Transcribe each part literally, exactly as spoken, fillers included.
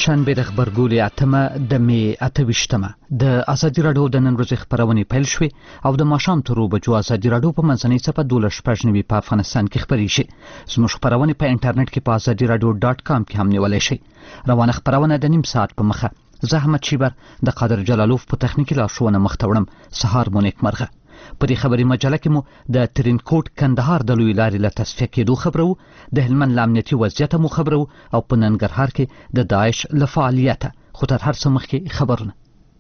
شنبه د خبرګولې اتمه د می اته ویشتمه د ازادي راډیو د نن ورځې خبرونه پیل شوې او د ماښام تر اوبه بجو ازادي راډیو په منځنۍ صفحه دولس شپږ نوي په افغانستان کې خبرې شي. زموږ خبرونه په انټرنیټ کې په ازادي راډیو ډاټ کام کې هم نیولای شي. روانه خبرونه د نیم ساعت په مخه زه احمد شیبر د قادر جلالوف په تخنیکي لارښوونه مخ ته وړم. سهار مو نیک مرغه. په دې خبري مجله کې مو د ترینکوټ کندهار د لوی لارې له تصفیه کېدو خبرو، د هلمند له امنیتي وضعیته مو خبرو او په ننګرهار کې د داعش له فعالیته. خو تر هر څه مخکې خبرونه.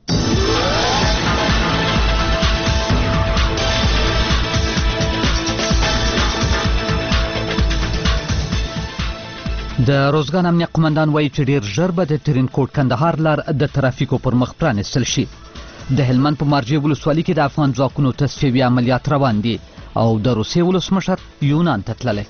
د روزګان امنیه قومندان وایي چې ډیر ژر به د ترینکوټ کندهار لار د ترافیکو پر مخ پرانیستل شي. د هلمند په مارجې ولسوالۍ کې د افغان ځواکونو تصفیوي عملیات روان دي او د روسیې ولسمشر یونان ته تللی.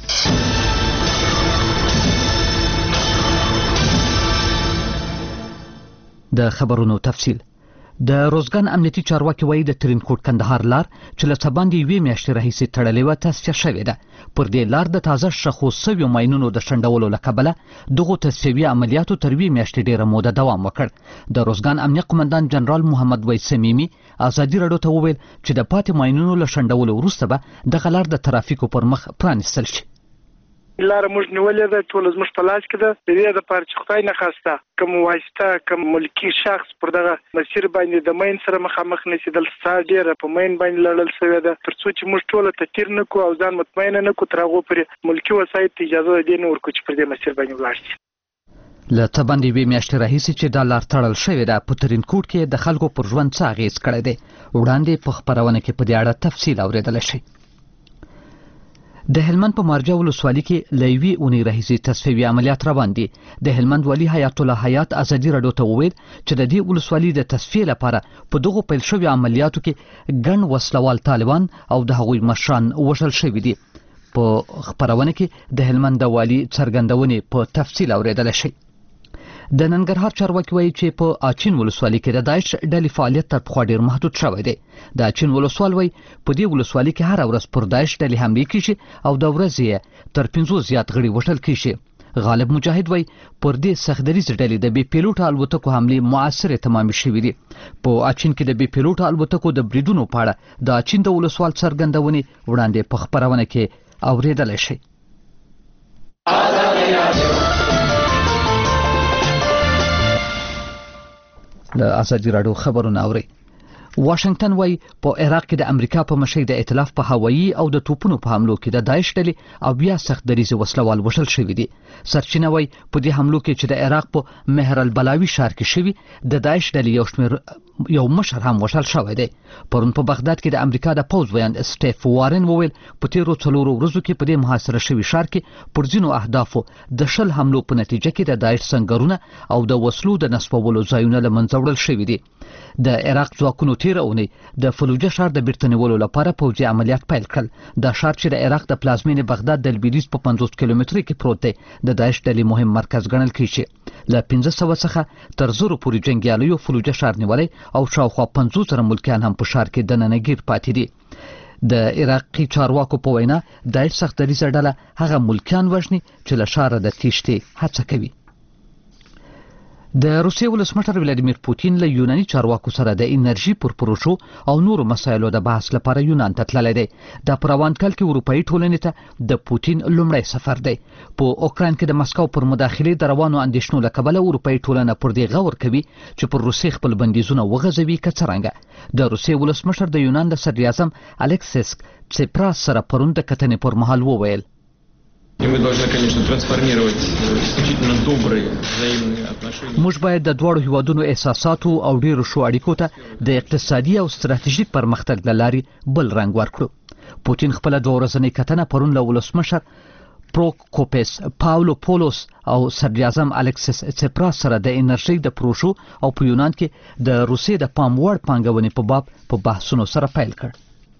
د خبرونو تفصیل. د روزګان امنیتي چارواکي وایي د ترینکوټ کندهار لار چې له څه باندې یوې میاشتې راهیسې تړلې وه تصفیه شوې ده. پر دې لار د تازه شخو سویو ماینونو د شنډولو له کبله دغو تصفیوي عملیاتو تر یوې میاشتې ډېره موده دوام وکړ. د روزګان امنیه قومندان جنرال محمد وحید سمیمي ازادي راډیو ته وویل چې د پاتې ماینونو له شنډولو وروسته به دغه لار د ترافیکو پر مخ پرانیستل شي. لاره موږ نیولې ده، ټول زموږ په لاس کې ده. د دې دپاره چې خدای نه خواسته کوم واسطه کوم ملکي شخص پر دغه مسیر باندې د مین سره مخامخ نشي. دلته ساعت ډېره په مین باندې لړل شوې ده تر څو چې موږ ټوله ته تیر نه کړو او ځان مطمئنه نه کړو تر هغو پورې ملکي وسایط ته اجازه دې نه ورکړو چې پر دې مسیر باندې ولاړ شي. له څه باندې یوې میاشتې راهیسې چې دا لار تړل شوې ده په ترینکوټ کې د خلکو پر ژوند څه اغېز کړی دی. وړاندې په خپرونه کې په دې اړه تفصیل اورېدلی شئ. د هلمند په مارجه ولسوالۍ کې له یوې اونۍ راهیسې تصفیوي عملیات روان دي. د هلمند والي حیات الله حیات ازادي راډیو ته وویل چې د دې ولسوالۍ د تصفیې لپاره په دغو پیل شویو عملیاتو کې ګڼ وسلوال طالبان او د هغوی مشران وژل شوي دي. په خپرونه کې د هلمند د والي څرګندونې په تفصیل اورېدلی شئ. د ننګرهار چارواکي وایي چې په اچین ولسوالۍ کې د داعش ډلې فعالیت تر پخوا ډېر محدود شوی دی. د اچین ولسوال وایي په دې ولسوالۍ کې هره ورځ پر داعش ډلې حملې کیږي او د ورځې یې تر پنځو زیات غړي وژل کیږي. غالب مجاهد وایي پر دې سختدریځې ډلې د بې پیلوټه الوتکو حملې مؤثرې تمامې شوي دي. په اچین کې د بې پیلوټه الوتکو د بریدونو په اړه د اچین د ولسوال څرګندونې وړاندې په خپرونه کې اورېدلی شئ. د ازادي راډیو خبرونه اورئ. واشنگټن وایي په عراق کې د امریکا په مشرۍ د ائتلاف په هوایي او د توپونو په حملو کې د داعش ډلې او بیا سخت دریځې وسلوال وژل شوي دي. سرچینه وایي په دې حملو کې چې د عراق په مهر البلاوي ښار کې شوي د داعش ډلې یو شمېر یو مشر هم وژل شوی دی. پرون په بغداد کې د امریکا د پوځ ویاند سټیف وارن وویل په تیرو څلورو ورځو کې په دې محاصره شوي ښار کې پر ځینو اهدافو د شل حملو په نتیجه کې د داعش سنګرونه او د وسلو د نصبولو ځایونه له منځه وړل شوي دي. د عراق ځواکونو تیره اونۍ د فلوجه ښار د بیرته نیولو لپاره پوځي عملیات پیل کړل. دا ښار چې د عراق د پلازمینې بغداد د لویدیځ په پنځوس کیلومترۍ کې پروت دی د داعش ډلې مهم مرکز ګڼل کیږي. له پنځه سوه څخه تر زرو پورې جنګیالیو فلوجه ښار نیولی او شاوخوا پنځوس زره ملکیان هم په ښار کې دننه ګیر پاتې دي. د عراقي چارواکو په وینا داعش سخت دریځه ډله هغه ملکیان وژني چې له ښاره د تیښتې هڅه کوي. د روسیې ولسمشر ولادیمیر پوتین له یوناني چارواکو سره د انرژي پر پروژو او نورو مسایلو د بحث لپاره یونان ته تللی دی. دا په روان کال کې اروپایي ټولنې ته د پوتین لومړی سفر دی. په اوکراین کې د مسکو پر مداخلې د روانو اندېښنو له کبله اروپایي ټولنه پر دې غور کوي چې پر روسیې خپل بندیزونه وغځوي که څرنګه. د روسیې ولسمشر د یونان د صدر اعظم الکسیس سیپراس سره پرون د کتنې پر مهال وویل موږ باید د دواړو هیوادونو احساساتو او ډیرو ښو اړیکو ته د اقتصادي او ستراتیژیک پرمختګ له لارې بل رنګ ورکړو. پوتین خپله دوه ورځنۍ کتنه پرون له ولسمشر پروکوپیس پاولو پولوس او صدر اعظم الکسیس سیپراس سره د انرژۍ د پروژو او په یونان کې د روسیې د پام وړ پانګونې په باب په بحثونو سره پیل کړ.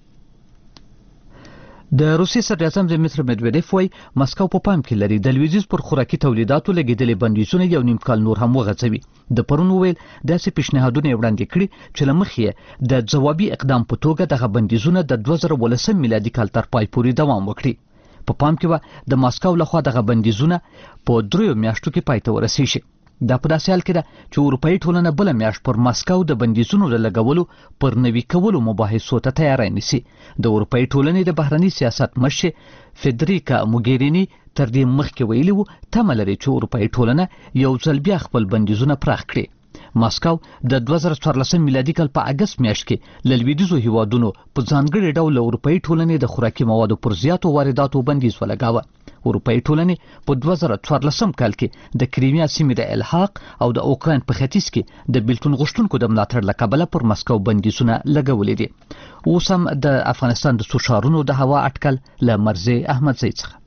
د روسیې صدر اعظم دمیتر مدویدیف وایي مسکو په پام کې لري د لویدیځ پر خوراکي تولیداتو لګېدلې بندیزونه یو نیم کال نور هم وغځوي. د پرون وویل داسې پیشنهادونه یې وړاندې کړي چې له مخې یې د ځوابي اقدام په توګه دغه بندیزونه د دوه زره ولسم میلادي کال تر پای پورې دوام وکړي. په پام کې به د ماسکو لخوا دغه بندیزونه په دریو میاشتو کې پای ته ورسیږي. دا په داسې حال کې ده چې اروپایي ټولنه بله میاشت پر ماسکو د بندیزونو د لګولو پر نوي کولو مباحثو ته تیاری نیسي. د اروپایي ټولنې د بهرني سیاست مشر فدریکا موګیرینی تر دې مخکې ویلي وو تمه لري چې اروپایي ټولنه یو ځل بیا خپل بندیزونه پراخ کړي. ماسکو د دوه زره څوارلسم میلادي کال په اګست میاشت کې له لویدیځو هیوادونو په ځانګړي ډول اروپایي ټولنې د خوراکي موادو پر زیاتو وارداتو بندیز ولګاوه. اروپایي ټولنې په دوه زره څوارلسم کال کې د کریمیا سیمې د الحاق او د اوکراین په ختیځ کې د بیلتون غوښتونکو د ملاتړ له کبله پر ماسکو بندیزونه لګولي دي. اوس هم د افغانستان د څو ښارونو د هوا اټکل له مرزي احمدزی څخه.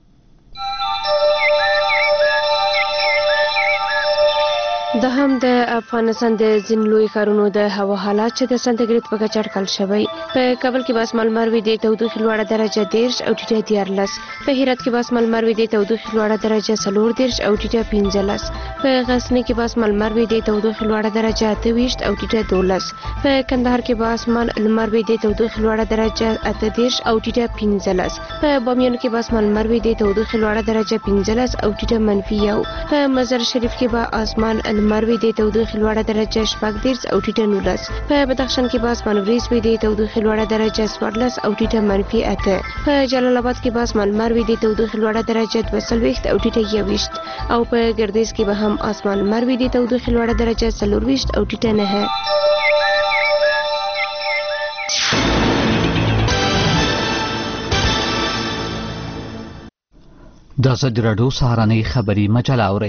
د هم د افغانستان د ځینو لوی ښارونو د هوا حالات چې د سانتیګریډ په کچه اټکل شوی. په کابل کې به اسمان لمر وي د تودوخې لوړه درجه دېرش او ټیټه دیارلس. په هرات کې به اسمان لمر وي د تودوخې لوړه درجه څلور دېرش او ټیټه پنځلس. په غزني کې به اسمان لمر وي د تودوخې لوړه درجه اته ویشت او ټیټه دولس. په کندهار کې به اسمان لمر وي د تودوخې لوړه درجه اته دېرش او ټیټه پنځلس. په بامیان کې به اسمان لمر وي د تودوخې لوړه درجه پنځلس او ټیټه منفي یو. په مزار شریف کې به اسمان لمر وي د تودوخې لوړه درجه شپږ دېرش او ټیټه نولس. په بدخشان کې به اسمان وریځ وي د تودوخې لوړه درجه څوارلس او ټیټه منفي اته. په جلال آباد کې به اسمان لمر وي د تودوخې لوړه درجه دوه څلوېښت او ټیټه یوویشت. او په ګردیز کې به هم اسمان لمر وي د تودوخې لوړه درجه څلور ویشت او ټیټه نهه. د ازادي راډیو سهارنۍ خبري مجله اورئ.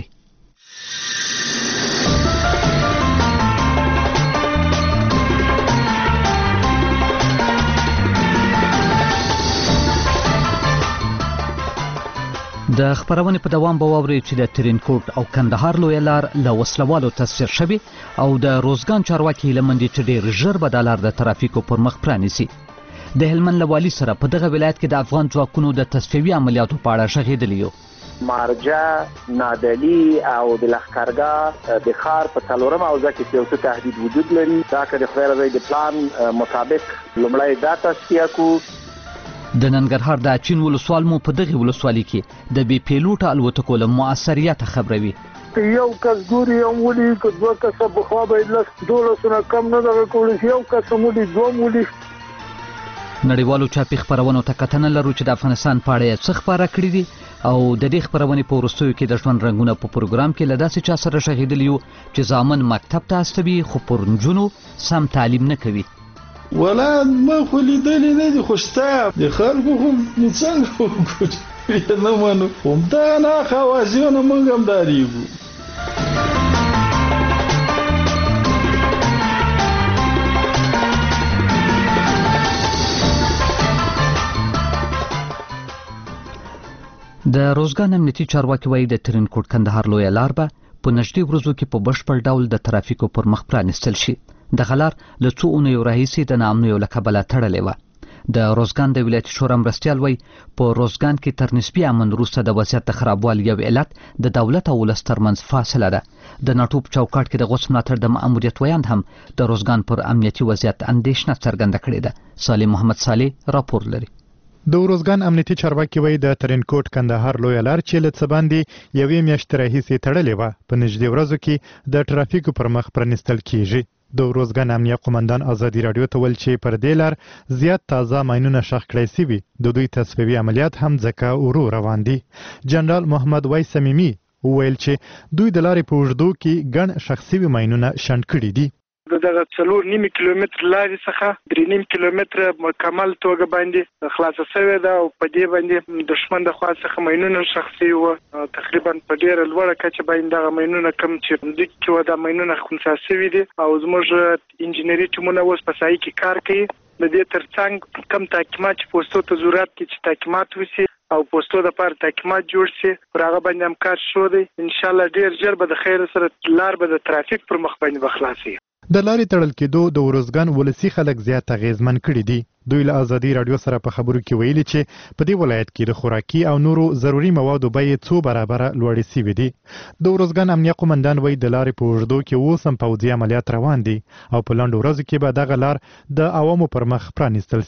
د خبرونې په دوام به واورئ چې د ترینکوټ او کندهار لویه لار له وسلوالو تصفیه شوې او د روزګان چارواکي هیله مند چې ډېر ژر به دا لار د ترافیکو پر مخ پرانیسي. د هلمند له والي سره په دغه ولایت کې د افغان ځواکونو د تصفیوي عملیاتو په اړه غږېدلي یو. مارجه، نادلی او د لښکرګاه د ښار په څلورم حوزه کې یو څه تهدید وجود لري. دا که د خدای رضا د پلان مطابق لومړی دا تصفیه کړو. د ننګرهار د اچین ولسوال مو په دغه ولسوالۍ کې د بي پیلوټه الوتکو له مؤثریت خبروي. یو کس ګوري یو ولي که دوه کسه بخوا به لس دولسونه کم نه دغه کولی یو کس ولي دوه ولي. نړیوالو چاپي خبرونو ته کتنه لرو چې د افغانستان په اړه څه خبره کړي دي او د دې خبرونې په وروستیو کې د ژوند رنګونه په پروګرام کې له داسې چا سره غږېدلي یو چې زامن مکتب ته استوي خو پر نجونو سم تعلیم نه کوي. ولاد ما خو لیدلې نه دي خو شته د خلکو خو نو څنګه وکړو نه منو همدا نه خوازیونه موږ هم داریږو. د روزګان امنیتي چارواکي وایي د ترینکوټ کندهار لویه لار به په نږدې ورځو کې په بشپړ ډول د ترافیکو پر مخ پرانیستل شي. دغه لار له څو اونیو راهیسې د ناامنیو له کبله تړلې وه. د روزګان د ولایتي شورا مرستیال وایي په روزګان کې تر نسبي امن وروسته د وضعیت د خرابوالي یو علت د دولت او ولس ترمنځ فاصله ده. د ناټو په چوکاټ کې د غوڅ ملاتړ د ماموریت ویاند هم د روزګان پر امنیتي وضعیت اندېښنه څرګنده کړې ده. صالح محمد صالح راپور لري. د روزګان امنیتي چارواکي وایي د ترینکوټ کندهار لویه لار چې له څه باندې یوې میاشتې راهیسې تړلې وه په نږدې ورځو کې د ترافیکو پر مخ پرانیستل کیږي. د روزګان امنیه قومندان ازادي راډیو ته ویل چې پر دې لار زیات تازه ماینونه ښخ کړی سوي. د دوی تصفیوي عملیات هم ځکه ورو روان دي. جنرال محمد وای سمیمي وویل چې دوی د لارې په اوږدو کې ګڼ ښخ سوي ماینونه شنډ کړي دي. دغه څلور نیمه کیلومتر لارې څخه درې نیم کیلومتر مکمل توګه باندې خلاصه شوې ده او په دې باندې دشمن د خوا څخه ماینونه شخصي وو تقریبا په ډیره لوړه کچه باندې دغه ماینونه کم چې د کیو د ماینونه خنثی شوي دي او زموږ انجنیری ټیمونه اوس په سایه کې کار کوي. د دې ترڅنګ کم تحقیقات چې پوسټو ته ضرورت کې چې تحقیقات وشي او پوسټو د لپاره تحقیقات جوړ شي پر هغه باندې هم کار شو دی. ان شاء الله ډیر ژر به د خیر سره لار به د ترافیک پر مخ باندې بخلاصي. د لارې تړل کېدو د ورزګان ولسی خلک زیات اغیزمن کړي دي. دوی له ازادي راډیو سره په خبرو کې ویلي چې په دې ولایت کې د خوراکي او نورو ضروري موادو بیې څو برابره لوړې سوي دي. د ورزګان امنیه قومندان وایي د لارې په اوږدو کې اوس هم پوځي عملیات روان دي او په لنډو ورځو کې به دغه لار د عوامو پر مخ پرانیستل سي.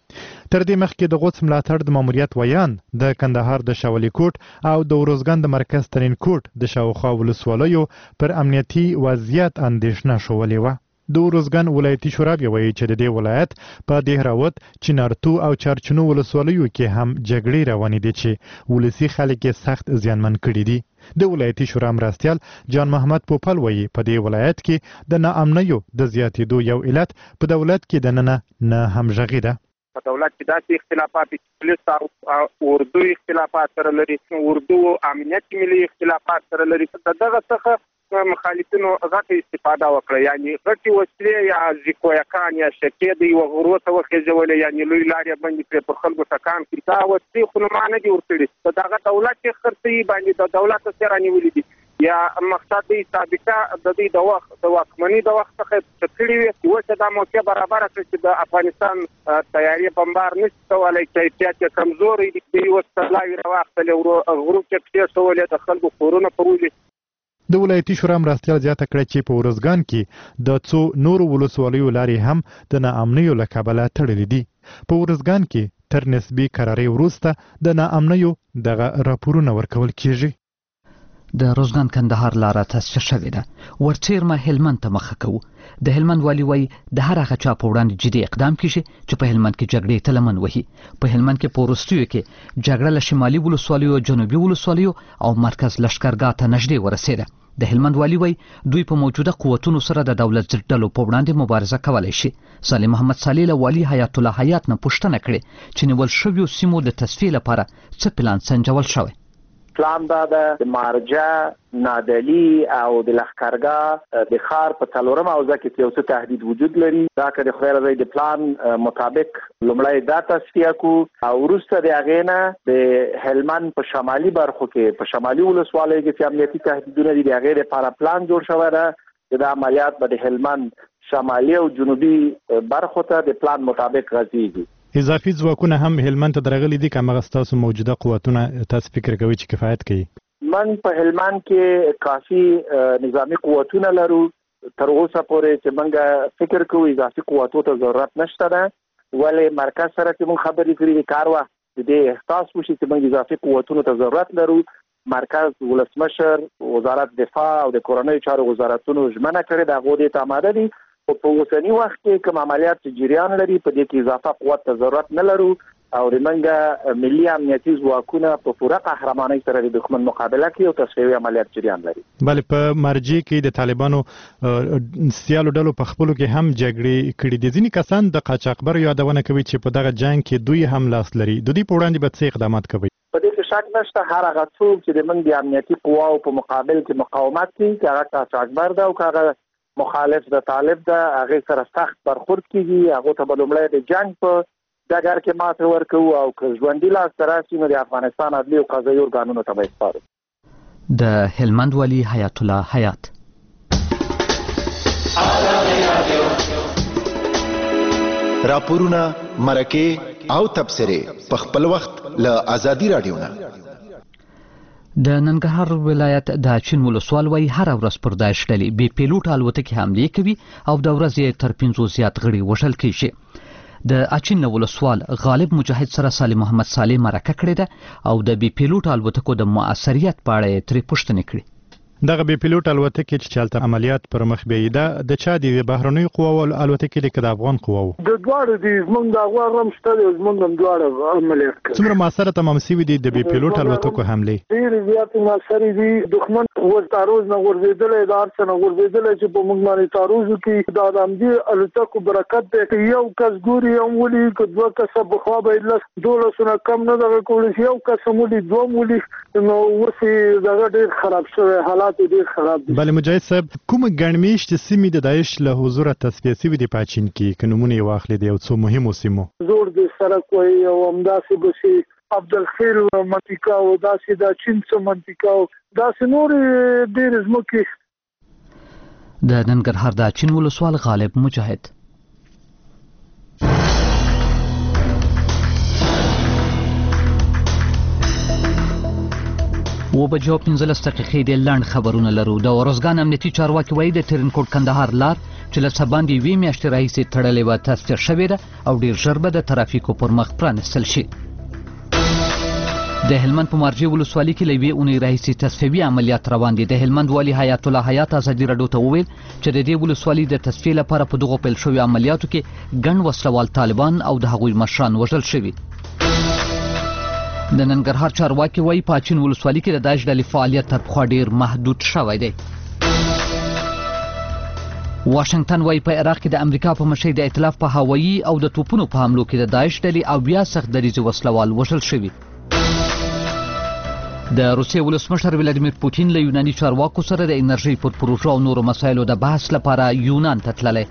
تر دې مخکې د غوڅ ملاتړ د ماموریت ویان د کندهار د شاولي کوټ او د ورزګان د مرکز ترین کوټ د شاوخوا ولسوالیو پر امنیتي وضعیت اندېښنه شولې وه. د ورزګان ولایتي شورا وایي چې د دې ولایت په دهراوت، چنارتو او چارچنو ولسوالیو کې هم جګړې روانې دي چې ولسي خلک یې سخت زیانمن کړي دي. د ولایتي شورا مرستیال جان محمد پوپل وایي په دې ولایت کې د ناامنیو د زیاتېدو یو علت په دولت کې دننه نه همغږي ده. په دولت کې داسې اختلافات پولیس او اردو اختلافات سره لري، اردو او امنیت ملي اختلافات سره لري. دغه څخه مخالفینو غټه استفاده وکړه، یعنی غټي وسلې یا ځکویکان یا شکې د یو غرو ته وخېژولې، یعنی لوی لارې باندې پر خلکو ټکان کړي. دا وسلې خو نه نه دي ورکړي، دغه دولت چې خرڅي باندې د دولت سره نیولې دي یا مقصد دی سابقه د دې د وخت د واکمنۍ د وخت څخه تکړی وي چې دا موقع برابر کړي چې د افغانستان تیاری بمبار نشي کولای، کیفیت کمزوري دي. یو څلاوي راوخته له غرو کې پیښ شولې د خلکو کورونه پرولي. د ولایتي شورا مرستیال زیاته کړه چې په ورزګان کې د څو نورو ولسوالیو لارې هم د ناامنیو له کبله تړلې دي. په ورزګان کې تر نسبي قرارې وروسته د ناامنیو دغه راپورونه ورکول کیږي. د روزګان کندهار لاره تاسیس شوې ده. ورڅیرمه هلمند ته مخه کوو. د هلمند والی وایي د هر هغه چا په وړاندې جدي اقدام کیږي چې په هلمند کې جګړې ته لمن وهي. په هلمند کې په وروستیو کې جګړه له شمالي ولسوالیو، جنوبي ولسوالیو او مرکز لښکرګاه ته نږدې ورسېده. د هلمند والی وایي دوی په موجوده قوتونو سره د دولت ضد ډلو په وړاندې مبارزه کولی شي. صالح محمد صالح له والي حیات الله حیات نه پوښتنه کړې چې نیول شویو سیمو د تصفیې لپاره څه پلان سنجول شوی. پلان دا د مارجه، نادلی او د لښکرګاه د ښار په څلورم حوزه کې یو څه تهدید وجود لري. دا که د خدای رضا د پلان مطابق لومړی دا تصفیه کو او وروسته د هغې نه د هلمند په شمالي برخو کې په شمالي ولسوالیو کې چې امنیتي تهدیدونه دي د هغې لپاره پلان جوړ شوی ده چې دا عملیات به د هلمند شمالي او جنوبي برخو ته د پلان مطابق غځېږي. اضافي ځواکونه هم هلمند ته درغلي دي که همغه ستاسو موجوده قوتونه تاسو فکر کوئ چې کفایت کوي؟ من په هلمند کې کافي نظامی قوتونه لرو. تر اوسه پورې چې موږ فکر کوو اضافي قوتو ته ضرورت نشته ده، ولې مرکز سره چې موږ خبرې کړې دي کار وخت د دې احساس وشي چې موږ اضافي قوتونو ته ضرورت لرو. مرکز ولسمشر، وزارت دفاع او د کورنیو چارو وزارتونو ژمنه کړې ده، هغوی دې ته آماده دي. په اوسني وخت کې کوم عملیات چې جریان لري په دې کې اضافه قوت ته ضرورت نه لرو او زموږ ملي امنیتي ځواکونه په پوره قهرمانۍ سره د دښمن مقابله کوي او تصفیوي عملیات جریان لري. بلې په مرجع کې د طالبانو سیالو ډلو په خپلو کې هم جګړې کړي دي. ځینې کسان د قاچاقبرو یادونه کوي چې په دغه جنګ کې دوی هم لاس لري. د دوی په وړاندې به څه اقدامات کوي؟ په دې کې شک نشته، هر هغه څوک چې د موږ د امنیتي قواو په مقابل کې مقاومت کوي، که هغه قاچاقبر ده او که هغه مخالف د طالب ده، هغه سره سخت برخورد کیږي. هغه ته به لومړی د جنگ په ډګر کې ماته ورکوو او که ژوندي لاس راشي نو د افغانستان عدلي او قضایي ارګانونو ته به سپارو. د هلمند والي حیات الله حیات. راپورونه، مرکې او تبصرې په خپل وخت له ازادي رادیو نه. د ننګرهار ولایت د اچین ولسوال وایي هر ورځ پر داعش ډلې بې پیلوټ الوتکې حملې کوي او د ورځې تر پنځو زیات غړي وژل کېږي. د اچین ولسوال غالب مجاهد سره صالح محمد صالح مرکه کړې ده او د بې پیلوټ الوتکو د مؤثریت په اړه یې ترې پوښتنې کړې. دغه بې پیلوټ الوتکې چې چالت عملیات پر مخ بیايي ده د چا دي؟ د بهرنیو قواو الوتکې دي که د افغان قواو؟ د دواړو دي. زموږ د افغان هم شته دي، زموږ هم دواړه عملیات کوي. څومره موثره تمام شوي دي د بې پیلوټ الوتکو حملې؟ ډېرې زیاتې موثرې دي. دښمن ور تاروز نه غورځېدلی، د هر څه نه غورځېدلی چې په موږ باندې تاروز وکړي. دا د همدې الوتکو برکت دی. یو کس ګوري هم ولي، که دوه کسه پخوا به یې لس دولسونه کم نه دغه کولی شي، یو کس هم ولي دوه هم ولي، نو اوس یې دغه ډېر خراب شوی، حالات یې ډېر خراب دي. بله مجاهد صاحب، کومه ګڼمېشتې سیمې د داعش له حضوره تصفیه شوي دي په اچین کې، که نومونه یې واخلې د یو څو مهمو سیمو؟ زور د سړک وایي او همداسې به شي عبدالخیر منطقه او داسې د اچین څه منطقه او داسې نورې ډېرې ځمکې. د ننګرهار د اچین ولسوال غالب مجاهد. و بجو پنځلس دقیقې د لاند خبرونه لرو. د ورزګان امنیتي چارواکي وایي د ترینکوټ کندهار لار چې له څه باندې یوې میاشتې راهیسې تړلې وه تصفیه شوې ده او ډېر ژر به د ترافیکو پر مخ پرانیستل شي. د هلمند په مارجې ولسوالۍ کې له یوې اونۍ راهیسې تصفیوي عملیات روان دي. د هلمند والي حیات الله حیات ازادي راډیو ته وویل چې د دې ولسوالۍ د تصفیې لپاره په دغو پیل شویو عملیاتو کې ګڼ وسلوال طالبان او د هغوی مشران وژل شوي. د ننګرهار چارواکي وایي په اچین ولسوالۍ کې د داعش ډلې فعالیت تر پخوا ډېر محدود شوی دی. واشنگټن وایي په عراق کې د امریکا په مشرۍ د ائتلاف په هوایي او د توپونو په حملو کې د داعش ډلې اویا سخت دریځي وسلوال وژل شوي. د روسیې ولسمشر ولادیمیر پوتین له یوناني چارواکو سره د انرژۍ پر پروژو او نورو مسایلو د بحث لپاره یونان ته تللی.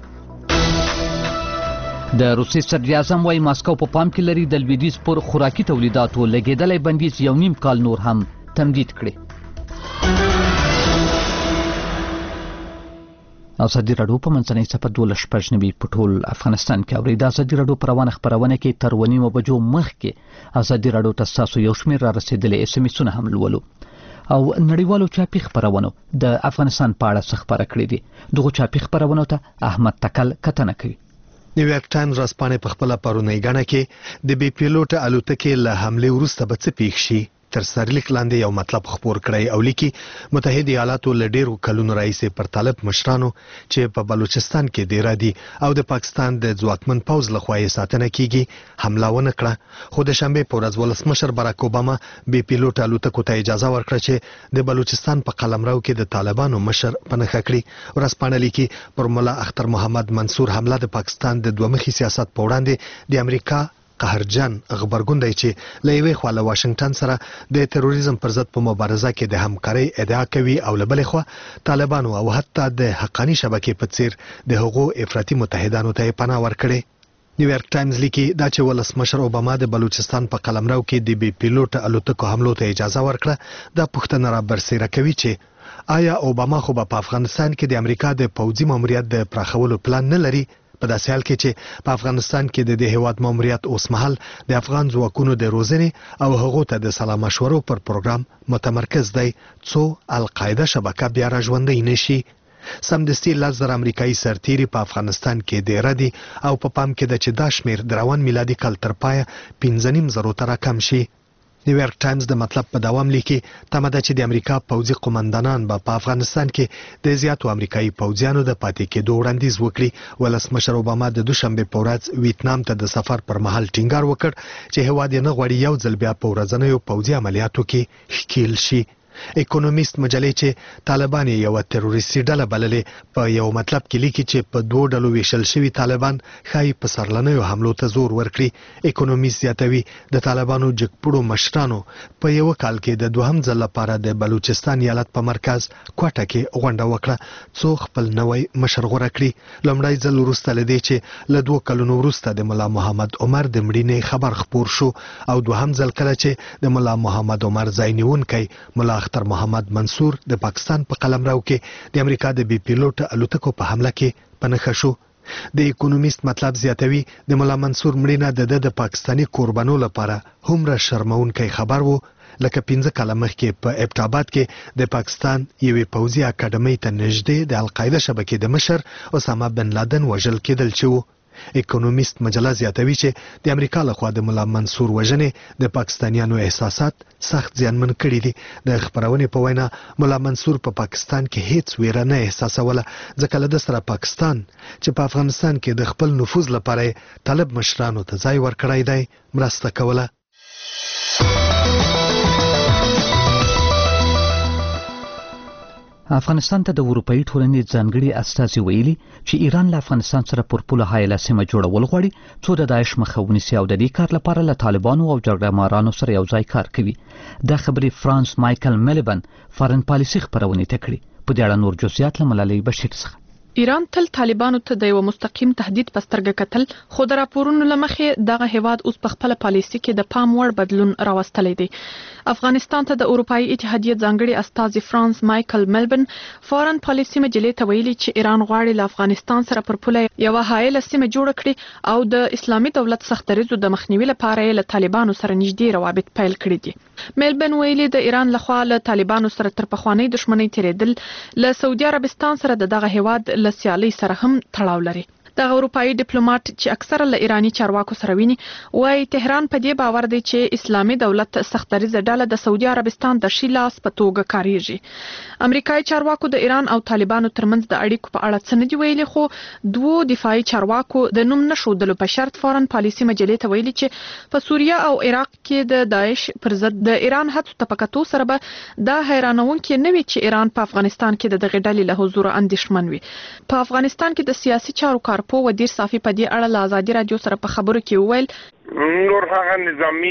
د روسیې صدر اعظم وایي ماسکو په پام کې لري د لویدیځ پر خوراکي تولیداتو لګېدلی بندیز یو نیم کال نور هم تمدید کړي. ازادي راډیو په منځنۍ صفحه دولس شپږ نوي په ټول افغانستان کې اوري. د ازادي راډیو په روانه خپرونه کې تر اوه نیمو بجو مخکې ازادي راډیو ته ستاسو یو شمېر را رسېدلي اس ام اسونه هم لولو او نړیوالو چاپي خپرونو د افغانستان په اړه څه خپاره کړي دي. دغو چاپي خپرونو ته احمد تکل کتنه کوي. نیویارک ټایمز ورځپاڼې په خپله پرونۍ ګڼه کې د بې پیلوټه الوتکې له حملې وروسته به څه پیښ شي تر سرلیک لاندې یو مطلب خپور کړی او لیکي متحده ایالاتو له ډېرو کلونو راهیسې پر طالب مشرانو چې په بلوچستان کې ډیره دي او د پاکستان د ځواکمن پوځ لخوا یې ساتنه کیږي حمله ونه کړه. خو د شنبې په ورځ ولسمشر باراک اوباما بې پیلوټه الوتکو ته اجازه ورکړه چې د بلوچستان په قلمرو کې د طالبانو مشر په نښه کړي. ورځپاڼه لیکي پر ملا اختر محمد منصور حمله د پاکستان د دومخي سیاست په وړاندې د امریکا قهرجن غبرګون دی چې له یوې خوا له واشنګټن سره د تروریزم پر ضد په مبارزه کې د همکارۍ ادعا کوي او له بلې خوا طالبانو او حتی د حقاني شبکې په څیر د هغو افراطي متحدانو ته یې پناه ورکړې. نیویارک ټایمز لیکي دا چې ولسمشر اوباما د بلوچستان په قلمرو کې د بې پیلوټه الوتکو حملو ته اجازه ورکړه دا پوښتنه را برسېره کوي چې آیا اوباما خو به په افغانستان کې د امریکا د پوځي ماموریت د پراخولو پلان نه لري په داسې حال کې چې په افغانستان کې د دې هیواد ماموریت اوس مهال د افغان ځواکونو د روزنې او هغو ته د سلا مشورو پر پروګرام متمرکز دی څو القاعده شبکه بیا را ژوندۍ نشي. سمدستي لس زره امریکایي سرتیري په افغانستان کې ډیره دي او په پام کې ده چې دا شمېر د روان میلادي کال تر پایه پنځه نیم زرو ته راکم شي. نیویارک ټایمز د مطلب په دوام لیکي تمه ده چې د امریکا پوځي قومندانان به په افغانستان کې د زیاتو امریکایي پوځیانو د پاتې کېدو وړاندیز وکړي. ولسمشر اوباما د دوشنبې په ورځ ویتنام ته د سفر پر مهال ټینګار وکړ چې هیواد یې نه غواړي یو ځل بیا په ورځنیو پوځي عملیاتو کې ښکیل شي. اکونومیست مجلې چې طالبان یې یوه تروریستي ډله بللې په یو مطلب کې لیکي چې په دوو ډلو ویشل شوي طالبان ښایي په سرلنیو حملو ته زور ورکړي. اکونومیست زیاتوي د طالبانو جګپوړو مشرانو په یوه کال کې د دوهم ځل لپاره د بلوچستان ایالت په مرکز کوټه کې غونډه وکړه څو خپل نوی مشر غوره کړي. لومړی ځل وروسته له دې چې له دوه کلونو وروسته د ملا محمد عمر د مړینې خبر خپور شو او دوهم ځل کله چې د ملا محمد عمر ځای نیونکی ملا اختر محمد منصور د پاکستان په قلمرو کې د امریکا د بې پیلوټه الوتکو په حمله کې په نښه شو. د اکونومیست مطلب زیاتوي د ملا منصور مړینه د د پاکستاني قربانو لپاره هومره شرمونکی خبر وو لکه پنځه کاله مخکې په ابټ آباد کې د پاکستان یوې پوځي اکاډمۍ ته نږدې د القاعده شبکې د مشر اسامه بن لادن وژل کېدل چې وو. اکونومیست مجله زیاتوي چې د امریکا لخوا د ملا منصور وژنې د پاکستانیانو احساسات سخت زیانمن کړي دي. د خپرونې په وینا ملا منصور په پا پاکستان کې هیڅ ویره نه احساسوله ځکه له ده سره پاکستان چې په افغانستان کې د خپل نفوذ لپاره طالب مشرانو ته ځای ورکړی دی مرسته کوله. افغانستان ته د اروپאי ټولنې ځانګړي استازي ویلي چې ایران له افغانستان سره پر پوله حایله سیمه جوړول غواړي څو د داعش مخه ونیسي او د دې کار لپاره له طالبانو او جګړه مارانو سره یو ځای کار کوي. دا خبرې فرانس مایکل ملبن فارن پالیسي خپرونې ته کړي. په دې اړه نور جزئیات له ملالۍ بشیر څخه. ایران تل طالبانو ته د یو مستقیم تهدید په سترګه کتل خو د راپورونو له مخې دغه هیواد اوس په خپله پالیسي کې د پام وړ بدلون راوستلی دی. افغانستان ته د اروپאי اتحادیې ځانګړي استازي فرانس مایکل ملبن فارن پالیسي مجلې ته ویلي چې ایران غواړي له افغانستان سره پر پوله یوه حایله سیمه جوړه کړي او د اسلامي دولت سختدریځو د مخنیوي لپاره یې له طالبانو سره نږدې روابط پیل کړي دي. ملبن ویلي د ایران لخوا له طالبانو سره تر پخوانۍ دښمنۍ تیرېدل له سعودي عربستان سره د دغه هیواد له سیالۍ سره هم تړاو لري. دغه اروپایي ډیپلوماټ چې اکثره له ایرانی چارواکو سره ویني وايي تهران په دې باور دی چې اسلامي دولت سختدریزه ډله د سعودي عربستان د شي لاس په توګه کاریږي. امریکایي چارواکو د ایران او طالبانو ترمنځ د اړیکو په اړه څه نه دي ویلي، خو دوو دفاعي چارواکو د نوم نښودلو په شرط فورن پالیسي مجلې ته ویلي چې په سوریه او عراق کې د داعش پر ضد د ایران هڅو ته په کتو سره به دا حیرانونکې نه وي چې ایران په افغانستان کې د دغې ډلې له حضور اندېښمن وي. په افغانستان کې د سیاسي چارو کار په ودیر صافي په دې اړه له ازادي رادیو سره په خبرو کې وویل نور هغه نظامی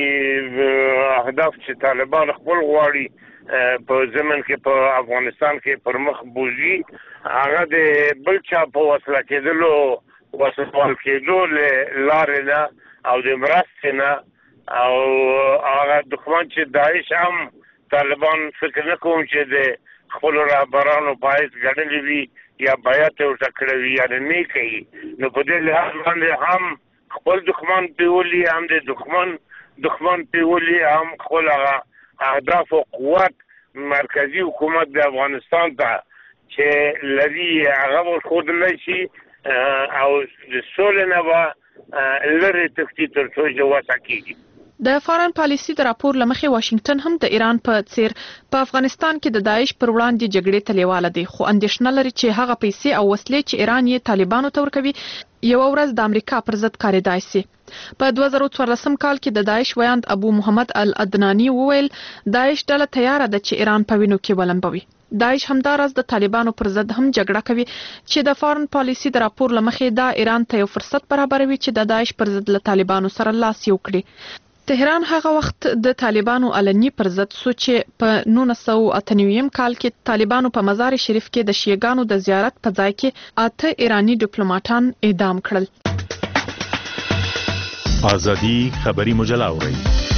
اهداف چې طالبان خپل غواړي په زمن کې په افغانستان کې پر مخ بوزي هغه د بل چا په وسله کېدلو وسوال کېدو لارې نه او د مرستې نه او هغه دښمن چې داعش هم طالبان فکر نه کوم چې د خپل رهبرانو پایس ګڼلې وي یا بیعت ورته کړی وي یا نه کوي، نو په دې لحاظ باندې هم خپل دښمن پیولي هم د دښمن دښمن پیولي هم خپل هغه اهداف او قوت مرکزی حکومت د افغانستان ته چې لري هغه ورښودلی شي او د سولې نه به لرې تښتي تر څو چې وسه کېږي. د فارن پالیسي د راپور لمخې واشنگټن هم د ایران په څیر په افغانستان کې د داعش پر وړاندې جګړې ته لیواله دی، خو اندېښنه لري چې هغه پیسې او وسلې چې ایران یې طالبانو ته ورکوي یو ورځ د امریکا پر ضد کارېدای شي. په دوه زره څوارلسم کال کې د داعش ویاند ابو محمد العدناني وویل داعش ډله تیاره ده چې ایران په وینو کې ولمبوي. داعش همداراز د طالبانو پر ضد هم جګړه کوي چې د فارن پالیسي د راپور لمخې دا ایران ته یو فرصت برابروي چې د داعش پر ضد له طالبانو سره لاس یو کړي. تهران هغه وخت د طالبانو علني پر ضد سو چې په نولس سوه اته نوي کال کې طالبانو په مزار شریف کې د شیعاګانو د زیارت په ځای کې اته ایرانی ډیپلوماټان اعدام کړل. ازادي خبري مجله اوري.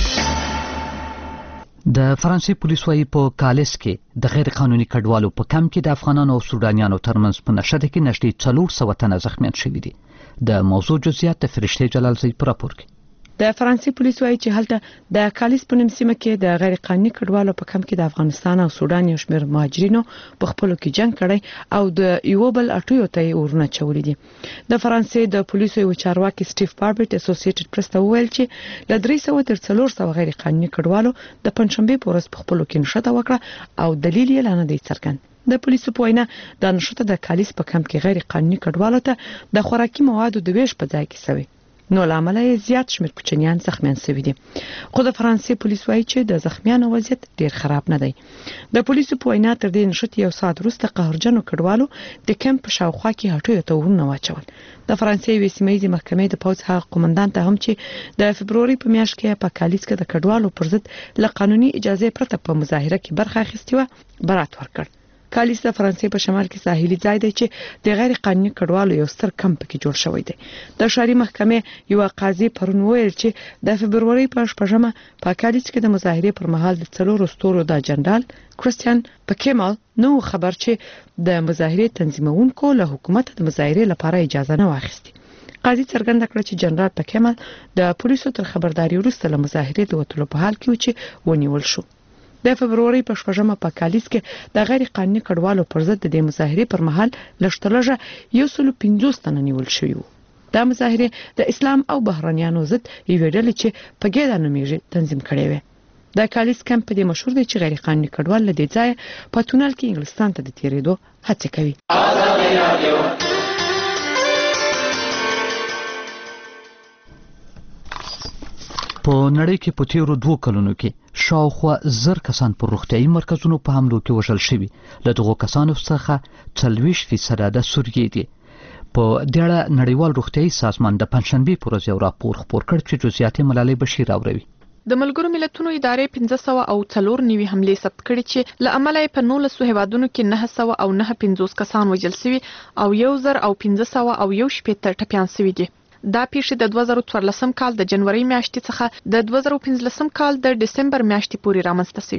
د فرانسې پولیس وايي په کالس کې د غیر قانوني کډوالو په کم کې د افغانانو او سودانیانو ترمنځ په نشته کې نږدې څلور سوه تنه زخمیان شوي دي. د موضوع جزئیات د فرشته جلالزی په راپور کې. د فرانسې پولیس وايي چې هلته د کالیس په نوم سیمه کې د غیر قانوني کډوالو په کم کې د افغانستان او سودان یو شمېر مهاجرینو په خپلو کې جنگ کړی او د یو بل اټیو ته ورونه چولې دي. د فرانسې د پولیسو یو چارواکي سټیف باربټ اسوسییټډ پریس ته وویل چې له درې سوه تر څلور سوه غیر قانوني کډوالو د پنځشنبه په ورځ په خپلو کې نښته وکړه او دلیل یې لا نه دی څرګند. د پولیسو په وینا د نښته د کالیس په کم کې غیر قانوني کډوالو ته د خوراکي موادو د ویش په ځای کې شوی، نو لامل یې زیات شمېر کوچنیان زخمیان شوي دي. خو د فرانسې پولیس وایي چې د زخمیانو وضعیت ډیر خراب نه دی. د پولیسو په وینا تر دې نښتې یو ساعت وروسته قهرجنو کډوالو د کمپ په شاوخوا کې هټیو ته ورونه واچول. د فرانسې یوې سیمه محکمې د پوځ هغه قومندان ته هم چې د فبروري په میاشت کې په کالیس کې د کډوالو پر ضد له قانوني اجازه پرته په مظاهره کې برخه اخیستې و برات ورکړ. کالیس د فرانسې په شمال کې ساحلي ځای دی چې د غیر قانوني کډوالو یو ستر کمپ کې جوړ شوی دی. د ښاري محکمې یو قاضي پرون ویل چې د فبروري په شپږمه په کالیس کې د مظاهرې پر مهال د څلورو ستورو د جنرال کریستیان پکیمال نو خبر چې د مظاهرې تنظیمونکو له حکومت د مظاهرې لپاره اجازه نه واخیستي. قاضي څرګنده کړه چې جنرال پکیمال د پولیسو تر خبرداري وروسته له مظاهرې د وټلو په حال کې و چې ونیول شو. د فبروري په شپږمه په کالیس کې د غیر قانوني کډوالو پر ضد د مظاهرې پر مهال لږترلږه یو سل پنځوس تنه نیول شوي وو. دا مظاهرې د اسلام او بهرانيانو ضد یوې ډلې چې په ګډه نومیږي تنظیم کړي وي. د کالیس کمپ د مشهور دی چې غیر قانوني کډوال له دې ځای په تونل کې انګلستان ته د تیریدو هڅه کوي. په نړۍ کې په تیرو دوه کلونو کې شاوخوا زر کسان پر روغتیايي مرکزونو په حملو کې وژل شوي. له دغو کسانو څخه څلوېښت فیصده د سوریې دي. په دې اړه نړیوال روغتیايي سازمان د پنځشنبې په ورځ یو راپور خپور کړ چې جزئیات یې ملالۍ بشیر اوري. د ملګرو ملتونو ادارې پنځه سوه او څلور نوي حملې ثبت کړي چې له امله یې په نولسو هیوادونو کې نهه سوه او نهه پنځوس کسان وژل شوي او یو زر او پنځه سوه او یو شپېته ټپیان شوي دي. دا پیښې د دوه زره څوارلسم کال د جنوري میاشتې څخه د دوه زره پنځلسم کال د دسمبر میاشتې پورې رامنځته شوې.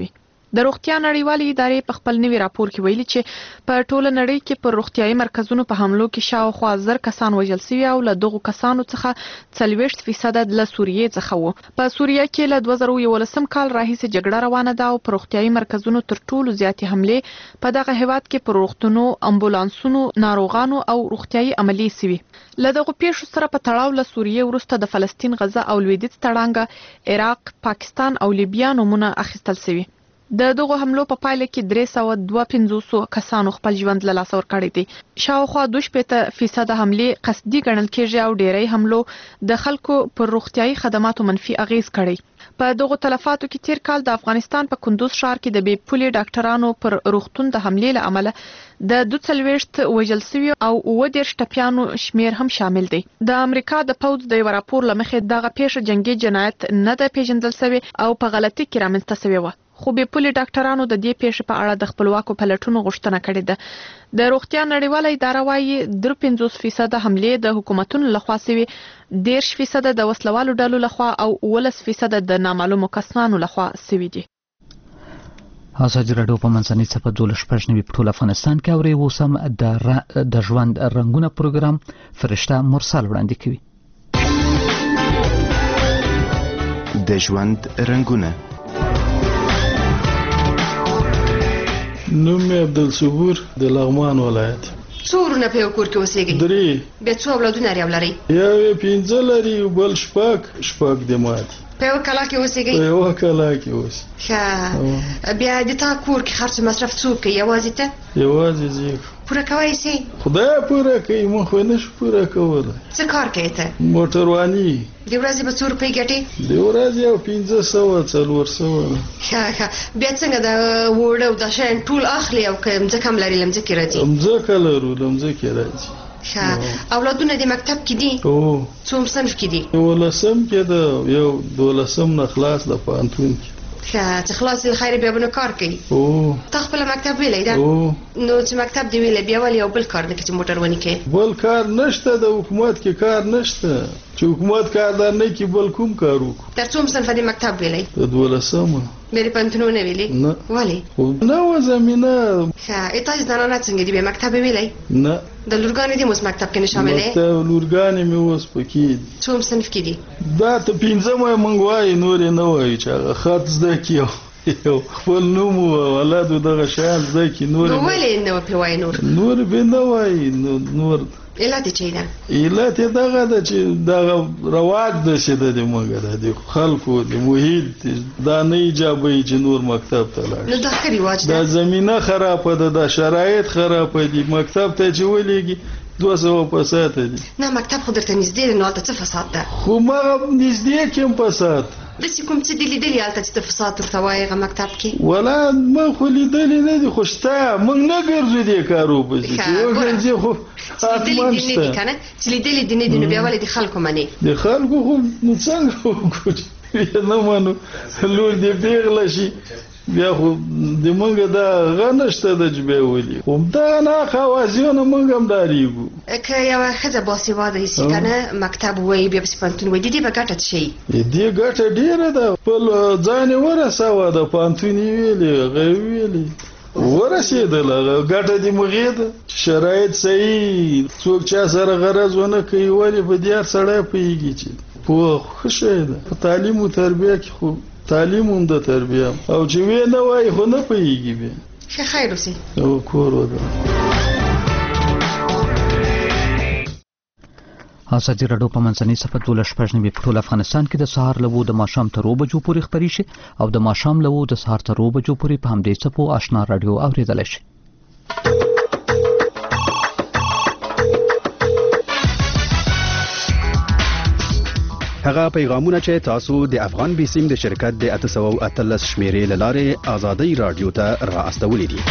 د روغتیا نړیوالې ادارې په خپل نوي راپور کې ویلي چې په ټوله نړۍ کې پر روغتیايي مرکزونو په حملو کې شاوخوا زر کسان وژل شوي او له دغو کسانو څخه څلوېښت فیصد له سوریې څخه وو. په سوریه کې له دوه زره یولسم کال راهیسې جګړه روانه ده او پر روغتیايي مرکزونو تر ټولو زیاتې حملې په دغه هیواد کې پر روغتونونو، امبولانسونو، ناروغانو او روغتیايي عملیې شوي. له دغو پیښو سره په تړاو له سوریې وروسته د فلسطین، غزه او لویدیځ تړانګه، عراق، پاکستان او لیبیا نومونه اخیستل شوي. د دغو حملو په پایله کې درې سوه دوه پنځوس کسانو خپل ژوند له لاسه ورکړی دی. شاوخوا دوه شپېته فیصده حملې قصدي ګڼل کېږي او ډیری حملو د خلکو پر روغتیايي خدماتو منفي اغیز کړی. په دغو تلفاتو کې تیر کال د افغانستان په کندوز ښار کې د بې پولې ډاکټرانو پر روغتون د حملې له امله د دوه څلوېښت وژل شوي او اووه دېرش ټپیانو شمیر هم شامل دی. د امریکا د پوځ د یو راپور له مخې دغه پیښه جنگي جنایت نه ده پیژندل شوې او په غلطي کې رامنځته شوې وه. خو بې پولې ډاکټرانو د دې پیښې په اړه د خپلواکو پلټونو غوښتنه کړې ده. د روغتیا نړیواله اداره وايي درې پنځوس فیصده حملې د حکومتونو لخوا شوي، دېرش فیصده د وسلوالو ډلو لخوا او اوولس فیصده د نامعلومو کسانو لخوا شوي دي. ازادي راډیو په منځنۍ څپه دولس شپږ نوي په ټول افغانستان کې اوري. اوس هم د د ژوند رنګونه پروګرام فرشته مرسل وړاندې کوي. د ژوند رنګونه. نوم مې عبدالصبور د لغمان ولایت. څو ورونه په یو کور کې اوسېږئ؟ درې. بیا څو اولادونه لرئ؟ یو یې پنځه لري، بل شپږ شپږ د ماتې. په یوه کلا کې اوسېږئ؟ په یوه کلا کې اوسې. ښه. بیا د تا کور کې خرڅ مصرف څوک کوي؟ یوازې ته؟ یوازې زه. پوره کولی سې؟ خدای پوره کوي، موږ خو نه شو پوره کولی. څه کار کوې ته؟ موټرواني. د ورځې به څو روپۍ ګټې؟ د ورځې یو پنځه سوه څلور سوه. ښه ښه. بیا څنګه د اوړه او د شیان ټول اخلي او که مځکه هم لري له مځکې راځي؟ مځکه لرو، له مځکې راځي. ښه. اولادونه د مکتب کې دي؟ او. څوم صنف کې دي؟ یولسم کې ده، یو دولسم نه خلاص د پوهنتون کې. ښه. چې خلاص د خیر بیا به نو کار کوي؟ او. تا خپله مکتب ویلی ده؟ او. نو چې مکتب دې ویلی بیا ولې یو بل کار نه کوې چې موټرواني کوې؟ بل کار نشته، د حکومت کې کار نشته. چې حکومت کاردار نه کړي بل کوم کار وکړو. تر څوم صنفه د مکتب ویلی؟ د دولسمه. بیا د پوهنتون ونه ویلي؟ نه. ولې؟ نه وه زمینه. ښه. تاسو زنانه څنګه دي؟ بیا مکتب یې ویلی؟ نه. د لورګانې دې اوس مکتب کې نه شاملې؟ مکتب لورګانې مې اوس پکې دي. څوم صنف کې دي؟ دا ته پنځمه یې موږ وایو، نور یې نه وایو چې هغه خط زده کړي یو خپل نوم او اولادو دغه شیان زده کړي. نور نو ولې نه پرې وایي؟ نور نور به نه وایي. نور علت یې چې ده؟ علت یې دغه ده چې دغه رواج داسې ده د موږ د خلکو د محیط دا نه ایجابوي چې نور مکتب ته لاړ شي. نو دا ښه رواج ده. دا زمینه خرابه ده، دا شرایط خرابه دي. مکتب ته چې ولېږي دوه سوه فساده دي. نه مکتب خو درته نږدې دی، نو هلته څه فساد ده؟ خو مغه نږدې کې هم فساد. داسې کوم څه دي لیدلي هلته چې ته فساد ورته وایې هغه مکتب کې؟ ولا موږ خو لیدلي نه دي، خو شته. موږ نه ګرځو دې کارو پسې چې وګرځې خو حتما شته. لیدلي دي که نه؟ چې لیدلي دي نه دي نو بیا ولې د خلکو منې؟ د خلکو خو نو څنګه وکړو؟ نه منو لور دې پیغله شي بیا خو د موږ دا هغه نشته ده چې بیا ولي. خو همدغه ناخه اوازیونه موږ هم ډارېږو. که یوه ښځه باسواده شي که نه، مکتب وایي بیا پسې پوهنتون وایي، د دې به ګټه څه شي؟ د دې ګټه ډېره ده. خپل ځان یې ورسوه، د پوهنتون یې ویلې، هغه یې ویلې ورسېدل. هغه ګټه دې مغې ده چې شرایط صحیح، څوک چا سره غرض ونه کوي. ولې په دې هر سړی پوهېږي چې پوه ښه شی ده. په تعلیم و تربیه کې خو تعلیم هم د تربیه او چې وی نه وایي خو نه پوهېږي بیا. ښه خیر اوسې. او کور وده. ازادي راډیو په منځنۍ څپه دولس شپږ نوي په ټول افغانستان کې د سهار له اووه د ماښام تر اووه بجو پورې خپرې شي او د ماښام له اووه د سهار تر اووه بجو پورې په همدې څپو اشنا راډیو اورېدلی شي. هغه پیغامونه چې تاسو د افغان بیسیم د شرکت د اته سوه او اتلس شمیرې له لارې ازادي راډیو ته را استولې دي.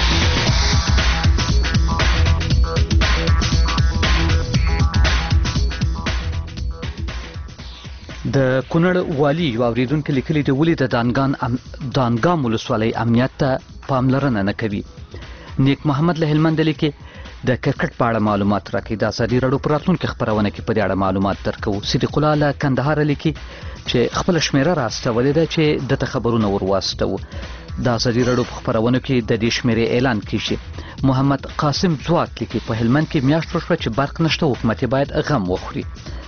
د کونړ والی یو اوریدونکو لیکلي دي ولې د دانګام ام دانګام ولسوالۍ امنیت ته پاملرنه نه کوي. نیک محمد له هلمند لیکي د کرکټ په اړه معلومات راکړي. د ازادي راډیو په راتلونکي خپرونه کې په دې اړه معلومات درکوو. صدیق الله له کندهار لیکي چې خپل شمیره راستولې ده چې دته خبرونه ورواستو. د ازادي راډیو په خبرونو کې د دې شمیرې اعلان کیږي. محمد قاسم ځواک لیکي په هلمند کې میاشت وشوه چې برق نشته، حکومت باید غم وخوري.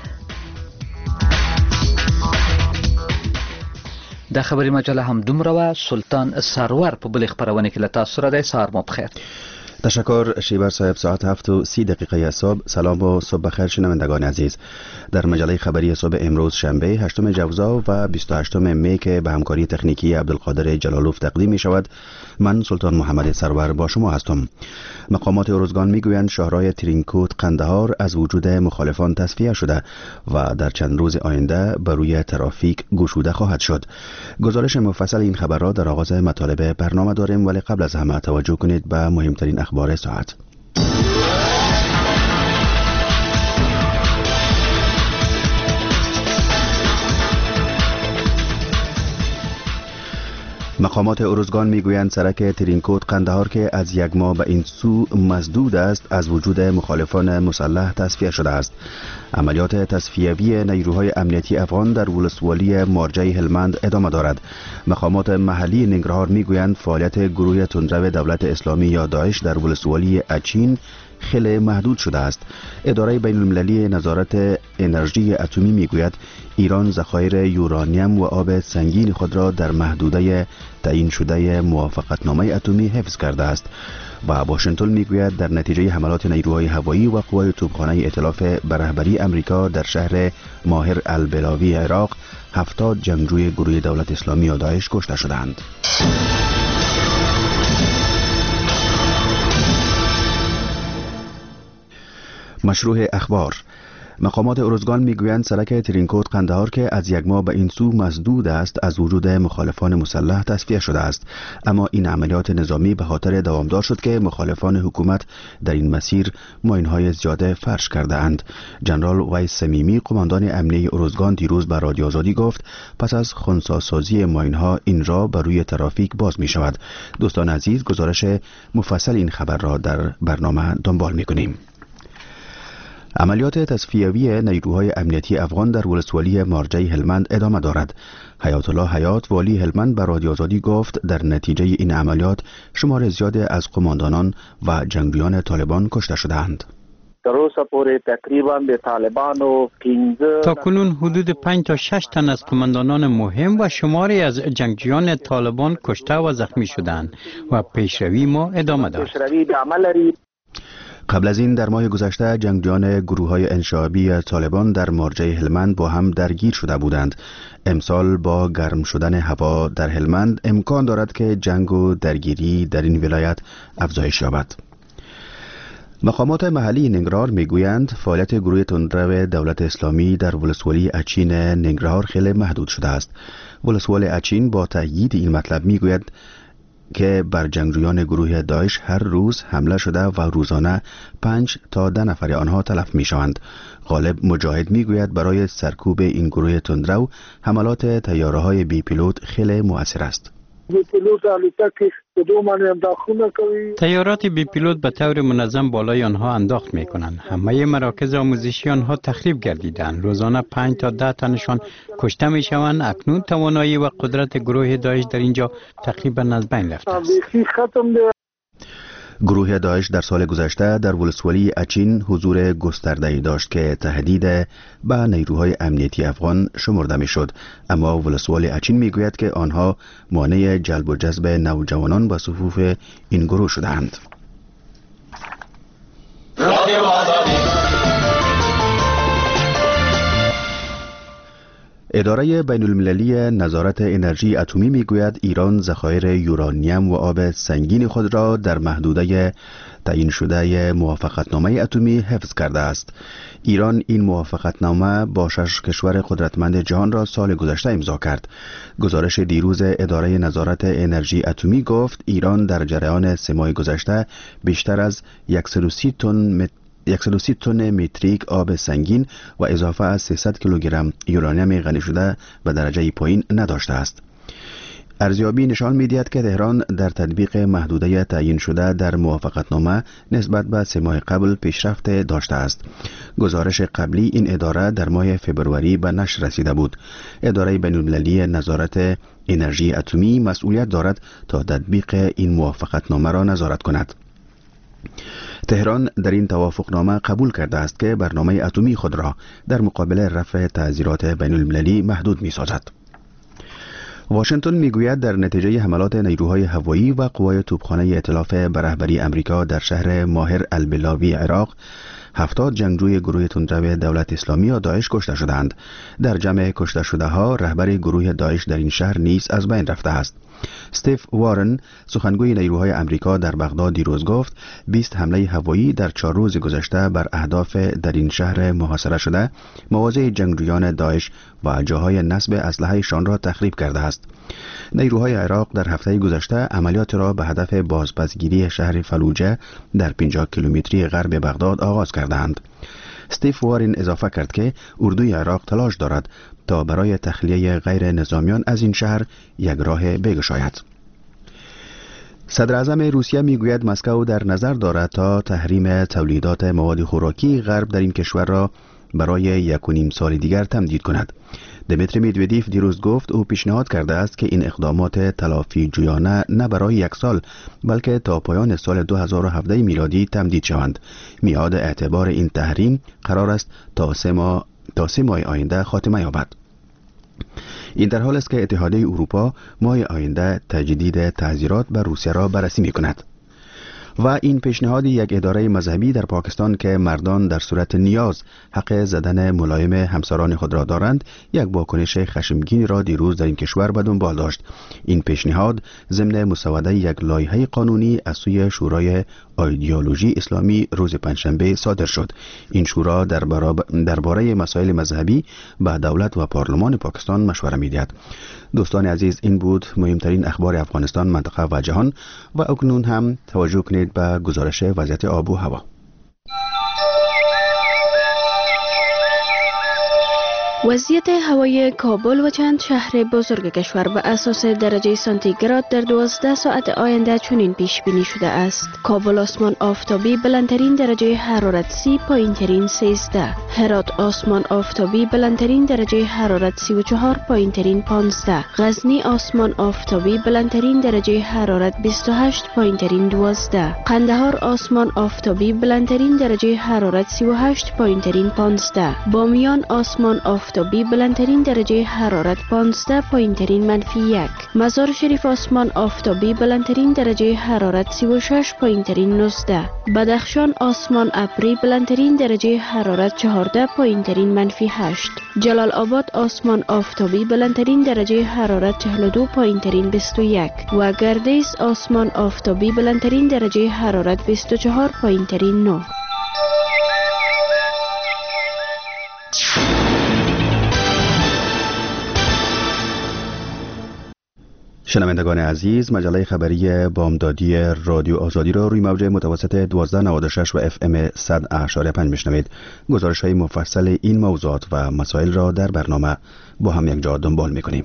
د خبري مجله هم دومره و. سلطان سرور په بل خبرونه کې له تاسو سره دی. سهار مو بخیر. تشکر شیبر صاحب. ساعت هفت و سی دقیقه صبح. سلام و صبح بخیر شنوندگان عزیز. در مجله خبری صبح امروز شنبه هشتم جوزا و بیست و هشتم می که به همکاری تکنیکی عبدالقادر جلالوف تقدیم می شود، من سلطان محمد سرور با شما هستم. مقامات ارزگان می گویند شاهراه ترینکوت قندهار از وجود مخالفان تصفیه شده و در چند روز آینده بر روی ترافیک گشوده خواهد شد. گزارش مفصل این خبر را در آغاز مطالب برنامه داریم، ولی قبل از همه توجه کنید به مهمترین اخبار ساعت. مقامات ارزگان میگویند سرک ترینکوت قندهار که از یک ماه به این سو مسدود است از وجود مخالفان مسلح تصفیه شده است. عملیات تصفیه‌ای نیروهای امنیتی افغان در ولسوالی مارجه هلمند ادامه دارد. مقامات محلی ننگرهار میگویند فعالیت گروه تندرو دولت اسلامی یا داعش در ولسوالی اچین خیلی محدود شده است. اداره بین المللی نظارت انرژی اتمی میگوید ایران ذخایر یورانیم و آب سنگین خود را در محدوده تعیین شده موافقتنامه اتمی حفظ کرده است. و واشنگتن میگوید در نتیجه حملات نیروهای هوایی و قوای توپخانه ائتلاف به رهبری امریکا در شهر ماهر البلاوی عراق هفتاد جنگجوی گروه دولت اسلامی یا داعش کشته شدند. مشروع اخبار. مقامات ارزگان میگویند سرک ترینکوت قندهار که از یک ماه به این سو مسدود است از وجود مخالفان مسلح تصفیه شده است، اما این عملیات نظامی به خاطر دوامدار شد که مخالفان حکومت در این مسیر ماین‌های زیاده فرش کرده اند. جنرال ویس صمیمی قماندان امنیه ارزگان دیروز به رادیو آزادی گفت پس از خنثی‌سازی ماین‌ها این راه بر روی ترافیک باز می شود. دوستان عزیز، گزارش مفصل این خبر را در برنامه دنبال می کنیم. عملیات تصفیه‌ای نیروهای امنیتی افغان در ولسوالی مارجه هلمند ادامه دارد. حیات الله حیات والی هلمند به رادیو آزادی گفت در نتیجه این عملیات شمار زیادی از قماندانان و جنگجویان طالبان کشته شدند. تا کنون حدود پنج تا شش تن از قماندانان مهم و شماری از جنگجویان طالبان کشته و زخمی شدند و پیشروی ما ادامه دارد. قبل از این در ماه گذشته جنگجویان گروه‌های انشعابی طالبان در مارجه هلمند با هم درگیر شده بودند. امسال با گرم شدن هوا در هلمند امکان دارد که جنگ و درگیری در این ولایت افزایش یابد. مقامات محلی ننگرهار میگویند فعالیت گروه تندرو دولت اسلامی در ولسوالی اچین ننگرهار خیلی محدود شده است. ولسوالی اچین با تأیید این مطلب میگوید که بر جنگجویان گروه داعش هر روز حمله شده و روزانه پنج تا ده نفر آنها تلف می شوند. غالب مجاهد می گوید برای سرکوب این گروه تندرو حملات تیاره های بی پیلوت خیلی مؤثر است. تیارات بی پیلوت به طور منظم بالای آنها انداخت می کنند. همه مراکز آموزشی آنها تخریب گردیدند. روزانه پنج تا ده تنشان کشته می شوند. اکنون توانایی و قدرت گروه داعش در اینجا تقریبا از بین رفته است. گروه داعش در سال گذشته در ولسوالی اچین حضور گسترده‌ای داشت که تهدید به نیروهای امنیتی افغان شمرده میشد، اما ولسوالی اچین میگوید که آنها مانع جلب و جذب نوجوانان به صفوف این گروه شدند. اداره بین المللی نظارت انرژی اتمی میگوید ایران ذخایر یورانیم و آب سنگین خود را در محدوده تعیین شده موافقتنامه اتمی حفظ کرده است. ایران این موافقتنامه با شش کشور قدرتمند جهان را سال گذشته امضا کرد. گزارش دیروز اداره نظارت انرژی اتمی گفت ایران در جریان سه ماه گذشته بیشتر از صد و سی تن صد و سی تن متریک آب سنگین و اضافه از سیصد کیلوگرم یورانیم غنی شده به درجه پایین نداشته است. ارزیابی نشان می‌دهد که تهران در تطبیق محدوده تعیین شده در موافقتنامه نسبت به سه ماه قبل پیشرفت داشته است. گزارش قبلی این اداره در ماه فبروری به نشر رسیده بود. اداره بین‌المللی نظارت انرژی اتمی مسئولیت دارد تا تطبیق این موافقتنامه را نظارت کند. تهران در این توافقنامه قبول کرده است که برنامه اتمی خود را در مقابل رفع تعزیرات بین المللی محدود می سازد. واشنگتن میگوید در نتیجه حملات نیروهای هوایی و قوای توپخانه ائتلاف به رهبری امریکا در شهر ماهر البلاوی عراق هفتاد جنگجوی گروه تندرو دولت اسلامی یا داعش کشته شدند. در جمع کشته شده ها رهبر گروه داعش در این شهر نیز از بین رفته است. استیف وارن سخنگوی نیروهای امریکا در بغداد دیروز گفت بیست حمله هوایی در چهار روز گذشته بر اهداف در این شهر محاصره شده مواضع جنگجویان داعش و جاهای نصب اسلحه‌شان را تخریب کرده است. نیروهای عراق در هفته گذشته عملیات را به هدف بازپسگیری شهر فلوجه در پنجاه کیلومتری غرب بغداد آغاز کردند. استیف وارن اضافه کرد که اردوی عراق تلاش دارد تا برای تخلیه غیر نظامیان از این شهر یک راه بگشاید. صدر اعظم روسیه میگوید مسکو در نظر دارد تا تحریم تولیدات مواد خوراکی غرب در این کشور را برای یک و نیم سال دیگر تمدید کند. دمیتری مدودیف دیروز گفت او پیشنهاد کرده است که این اقدامات تلافی جویانه نه برای یک سال بلکه تا پایان سال دو هزار و هفده میلادی تمدید شوند. میعاد اعتبار این تحریم قرار است تا سه ماه تا سه ماه آینده خاتمه یابد. این در حال است که اتحادیه اروپا ماه آینده تجدید تعزیرات بر روسیه را بررسی می کند. و این پیشنهاد یک اداره مذهبی در پاکستان که مردان در صورت نیاز حق زدن ملایم همسران خود را دارند یک واکنش خشمگین را دیروز در این کشور به دنبال داشت. این پیشنهاد ضمن مسوده یک لایحه قانونی از سوی شورای ایدئولوژی اسلامی روز پنجشنبه صادر شد. این شورا درباره مسائل مذهبی به دولت و پارلمان پاکستان مشوره می‌دهد. دوستان عزیز، این بود مهمترین اخبار افغانستان، منطقه و جهان و اکنون هم توجه کنید به گزارش وضعیت آب و هوا. وضعیت هوای کابل و چند شهر بزرگ کشور به اساس درجه سانتیگراد در دوازده ساعت آینده چنین پیش بینی شده است. کابل آسمان آفتابی بلندترین درجه حرارت سی، پایینترین سیزده. هرات آسمان آفتابی بلندترین درجه حرارت سی و چهار، پایینترین پانزده. غزنی آسمان آفتابی بلندترین درجه حرارت بیست و هشت، پایینترین دوازده. قندهار آسمان آفتابی بلندترین درجه حرارت سی و هشت، پایینترین پانزده. بامیان آسمان آفتابی آفتابی بلندترین درجه حرارت پانزده، پایینترین منفی یک. مزار شریف آسمان آفتابی بلندترین درجه حرارت سی و شش، پایینترین نوزده. بدخشان آسمان ابری بلندترین درجه حرارت چهارده، پایینترین منفی هشت. جلال آباد آسمان آفتابی بلندترین درجه حرارت چهل و دو، پایینترین بیست و یک. و گردیز آسمان آفتابی بلندترین درجه حرارت بیست و چهار، پایینترین نه. شنوندگان عزیز، مجله خبری بامدادی رادیو آزادی را روی موج متوسط دوازده نود و شش و اف ام صد اعشاری پنج میشنوید. گزارش های مفصل این موضوعات و مسائل را در برنامه با هم یک جا دنبال میکنیم.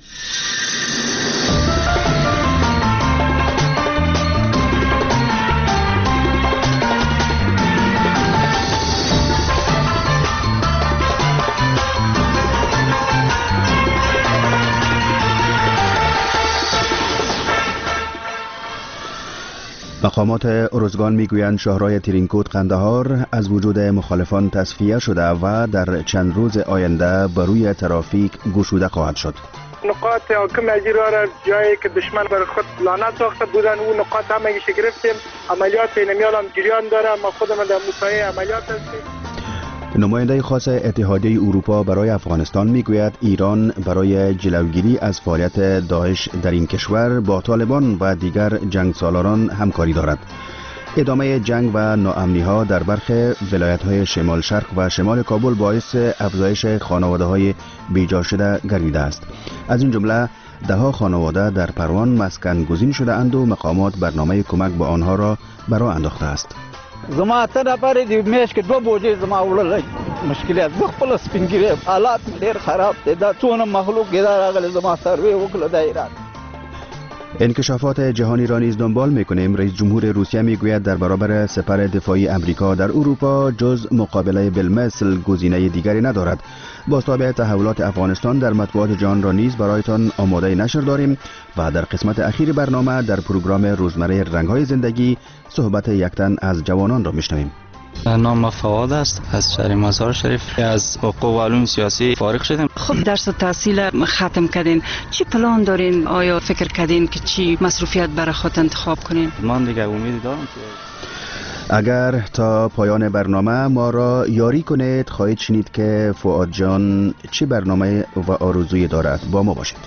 مقامات ارزگان میگویند شاهراه ترینکوت قندهار از وجود مخالفان تصفیه شده و در چند روز آینده بر روی ترافیک گشوده خواهد شد. نقاط حاکم اجرا را جایی که دشمن بر خود لعنت ساخته بودن اون نقاط همه ایش گرفتیم. عملیات اینمیال هم جریان داره. ما خودم در مطالعه عملیات هستیم. نماینده خاص اتحادیه اروپا برای افغانستان میگوید ایران برای جلوگیری از فعالیت داعش در این کشور با طالبان و دیگر جنگ سالاران همکاری دارد. ادامه جنگ و ناامنی ها در برخی ولایت های شمال شرق و شمال کابل باعث افزایش خانواده های بیجا شده گردیده است. از این جمله ده ها خانواده در پروان مسکن گزین شده اند و مقامات برنامه کمک به آنها را برای انداخته است. زما ته نفر دی میش کې دوه بوجي زما وړل مشکلات زه خپل سپینګری حالات ډېر خراب دي دا څونه مخلوق ګدار راغلی زما سروي وکړه د ایران انکشافات جهانی را نیز دنبال می‌کنیم. رئیس جمهور روسیه میگوید در برابر سپر دفاعی امریکا در اروپا جز مقابله بالمثل گزینه دیگری ندارد. با تابع تحولات افغانستان در مطبوعات جهان را نیز برایتان آماده نشر داریم و در قسمت اخیر برنامه در پروگرام روزمره رنگ‌های زندگی صحبت یک تن از جوانان را میشنویم. نام فواد است، از شهر مزار شریف، از حقوق و علوم سیاسی فارغ شدیم. خب درس و تحصیل ختم کردین، چی پلان دارین؟ آیا فکر کردین که چی مصروفیت برای خود انتخاب کنین؟ من دیگه امیدی دارم که اگر تا پایان برنامه ما را یاری کنید خواهید شنید که فؤاد جان چی برنامه و آرزویی دارد. با ما باشید.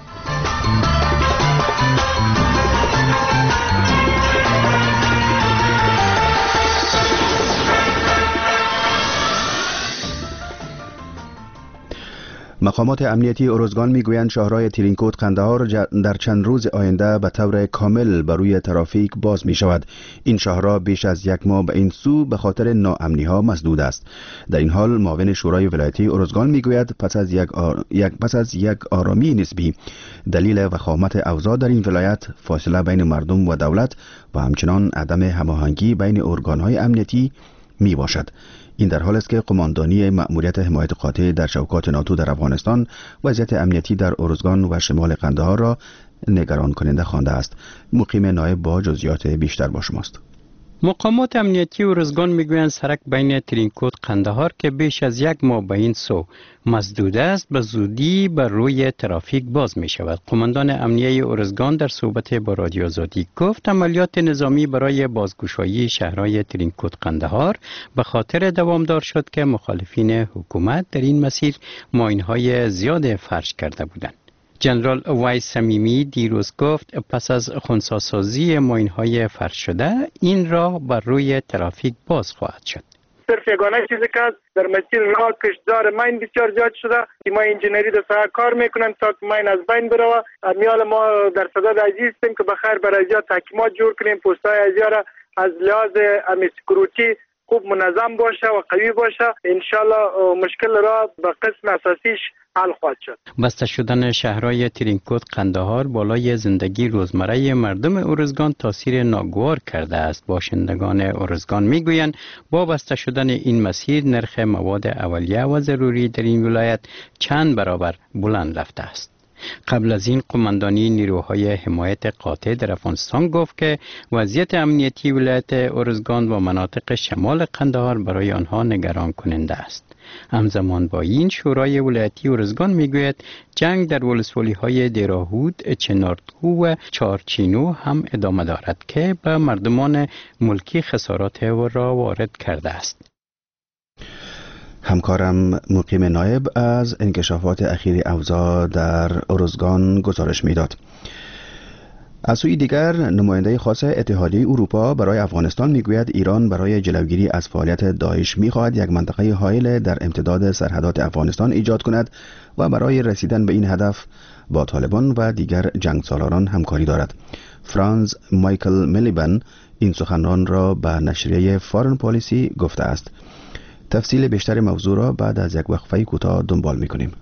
مقامات امنیتی ارزگان میگویند شاهراه ترینکوت قندهار در چند روز آینده به طور کامل بر روی ترافیک باز می شود. این شاهراه بیش از یک ماه به این سو به خاطر ناامنی ها مسدود است. در این حال معاون شورای ولایتی ارزگان میگوید پس از یک آر... یک پس از یک آرامی نسبی دلیل وخامت اوضاع در این ولایت فاصله بین مردم و دولت و همچنان عدم هماهنگی بین ارگان های امنیتی می باشد. این در حال است که قماندانی مأموریت حمایت قاطع در شوکات ناتو در افغانستان وضعیت امنیتی در ارزگان و شمال قندهار را نگران کننده خوانده است. مقیم نایب با جزئیات بیشتر با شماست. مقامات امنیتی ارزگان میگویند سرک بین ترینکوت قندهار که بیش از یک ماه به این سو مسدود است به زودی بر روی ترافیک باز می شود. قماندان امنیه ارزگان در صحبت با رادیو آزادی گفت عملیات نظامی برای بازگشایی شهرهای ترینکوت قندهار به خاطر دوامدار شد که مخالفین حکومت در این مسیر ماینهای زیاد فرش کرده بودند. جنرال وایس صمیمی دیروز گفت پس از خنثی‌سازی ماین‌های فرش شده این راه بر روی ترافیک باز خواهد شد. صرف یگانه چیزی که در مسیر راه کشتار ماین بسیار زیاد شده. تیم انجینری در ساحه کار میکنن تا ماین از بین بره. میال ما در صدد عزیز هستیم که بخیر برای ازیا تحکیمات جور کنیم، پست‌های ازیا را از لحاظ امی سکیوریتی خوب منظم باشه و قوی باشه. انشالله مشکل را به قسم اساسیش حل خواهد شد. بسته شدن شهرهای ترینکوت قندهار بالای زندگی روزمره مردم ارزگان تاثیر ناگوار کرده است. باشندگان ارزگان میگویند با بسته شدن این مسیر نرخ مواد اولیه و ضروری در این ولایت چند برابر بلند رفته است. قبل از این قماندانی نیروهای حمایت قاطع در افغانستان گفت که وضعیت امنیتی ولایت ارزگان و مناطق شمال قندهار برای آنها نگران کننده است. همزمان با این شورای ولایتی ارزگان میگوید جنگ در ولسوالی های دیراهود، چنارتو و چارچینو هم ادامه دارد که به مردمان ملکی خسارات را وارد کرده است. همکارم مقیم نایب از انکشافات اخیر اوضاع در ارزگان گزارش میداد. از سوی دیگر نماینده خاص اتحادیه اروپا برای افغانستان میگوید ایران برای جلوگیری از فعالیت داعش میخواهد یک منطقه حائل در امتداد سرحدات افغانستان ایجاد کند و برای رسیدن به این هدف با طالبان و دیگر جنگسالاران همکاری دارد. فرانز مایکل میلیبن این سخنران را به نشریه فارن پالیسی گفته است. تفصیل بیشتر موضوع را بعد از یک وقفه کوتاه دنبال می‌کنیم.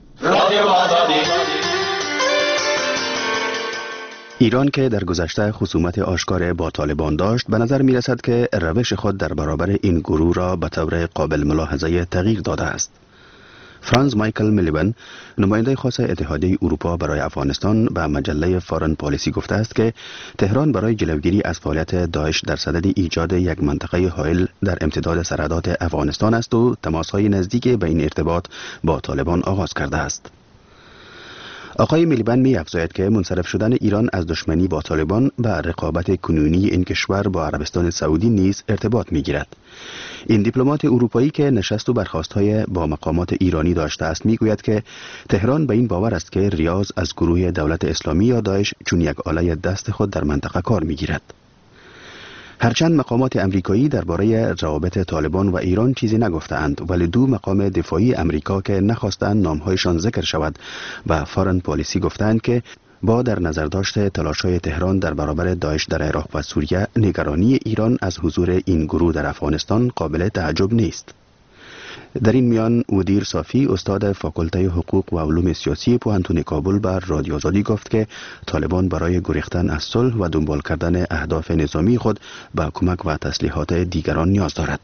ایران که در گذشته خصومت آشکار با طالبان داشت به نظر می رسد که روش خود در برابر این گروه را به طور قابل ملاحظه تغییر داده است. فرانز مایکل میلیبن نماینده خاص اتحادیه اروپا برای افغانستان به مجله فارن پالیسی گفته است که تهران برای جلوگیری از فعالیت داعش در صدد ایجاد یک منطقه حائل در امتداد سرحدات افغانستان است و تماس‌های نزدیک به این ارتباط با طالبان آغاز کرده است. آقای میلیبن می افزاید که منصرف شدن ایران از دشمنی با طالبان و رقابت کنونی این کشور با عربستان سعودی نیز ارتباط می گیرد. این دیپلمات اروپایی که نشست و برخاست‌های با مقامات ایرانی داشته است می گوید که تهران به این باور است که ریاض از گروه دولت اسلامی یا داعش چون یک آله دست خود در منطقه کار می گیرد. هرچند مقامات امریکایی درباره روابط طالبان و ایران چیزی نگفتند، ولی دو مقام دفاعی امریکا که نخواستند نامهایشان ذکر شود و فارن پالیسی گفتند که با در نظر داشت تلاش‌های تهران در برابر داعش در عراق و سوریه، نگرانی ایران از حضور این گروه در افغانستان قابل تعجب نیست. در این میان مدیر صافی استاد فاکولته حقوق و علوم سیاسی پوهنتون کابل بر رادیو آزادی گفت که طالبان برای گریختن از صلح و دنبال کردن اهداف نظامی خود به کمک و تسلیحات دیگران نیاز دارد.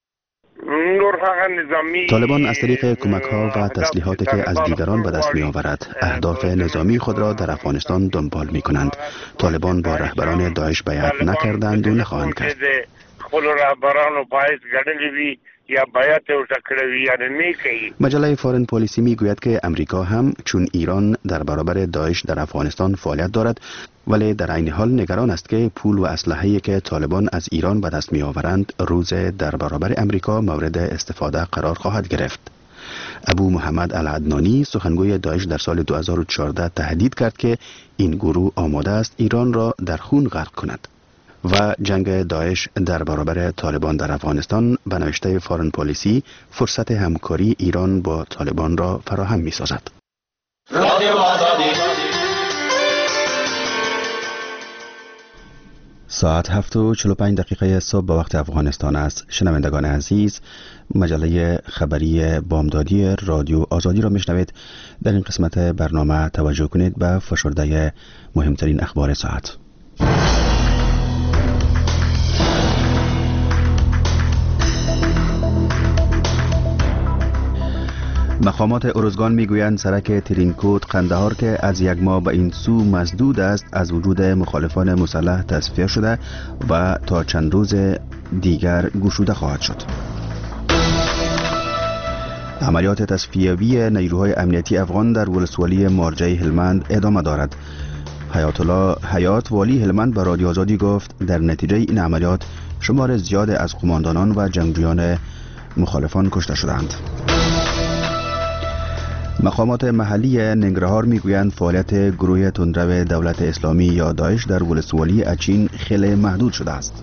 طالبان از طریق کمک ها و تسلیحاتی که از دیگران به دست می آورد اهداف نظامی خود را در افغانستان دنبال می کنند. طالبان با رهبران داعش بیعت نکردند و نخواهند کرد. خپل رهبرانو پایس ګډلې وي یا بیعت ورته کړی وي یا نه کوي. مجله فارن پالیسی می گوید که امریکا هم چون ایران در برابر داعش در افغانستان فعالیت دارد، ولی در عین حال نگران است که پول و اسلحه‌ای که طالبان از ایران به دست می آورند روز در برابر امریکا مورد استفاده قرار خواهد گرفت. ابو محمد العدنانی سخنگوی داعش در سال دو هزار و چهارده تهدید کرد که این گروه آماده است ایران را در خون غرق کند. و جنگ داعش در برابر طالبان در افغانستان به نوشته فارن پالیسی فرصت همکاری ایران با طالبان را فراهم می سازد. ساعت هفت و چهل و پنج دقیقه صبح به وقت افغانستان است. شنوندگان عزیز، مجله خبری بامدادی رادیو آزادی را میشنوید. در این قسمت برنامه توجه کنید به فشرده مهمترین اخبار ساعت. مقامات ارزگان میگویند سرک ترینکوت قندهار که از یک ماه به این سو مسدود است از وجود مخالفان مسلح تصفیه شده و تا چند روز دیگر گشوده خواهد شد. عملیات تصفیه‌ای نیروهای امنیتی افغان در ولسوالی مارجه هلمند ادامه دارد. حیات الله حیات والی هلمند به رادیو آزادی گفت در نتیجه این عملیات شمار زیاد از قماندانان و جنگجویان مخالفان کشته شدند. مقامات محلی ننگرهار میگویند فعالیت گروه تندرو دولت اسلامی یا داعش در ولسوالی اچین خیلی محدود شده است.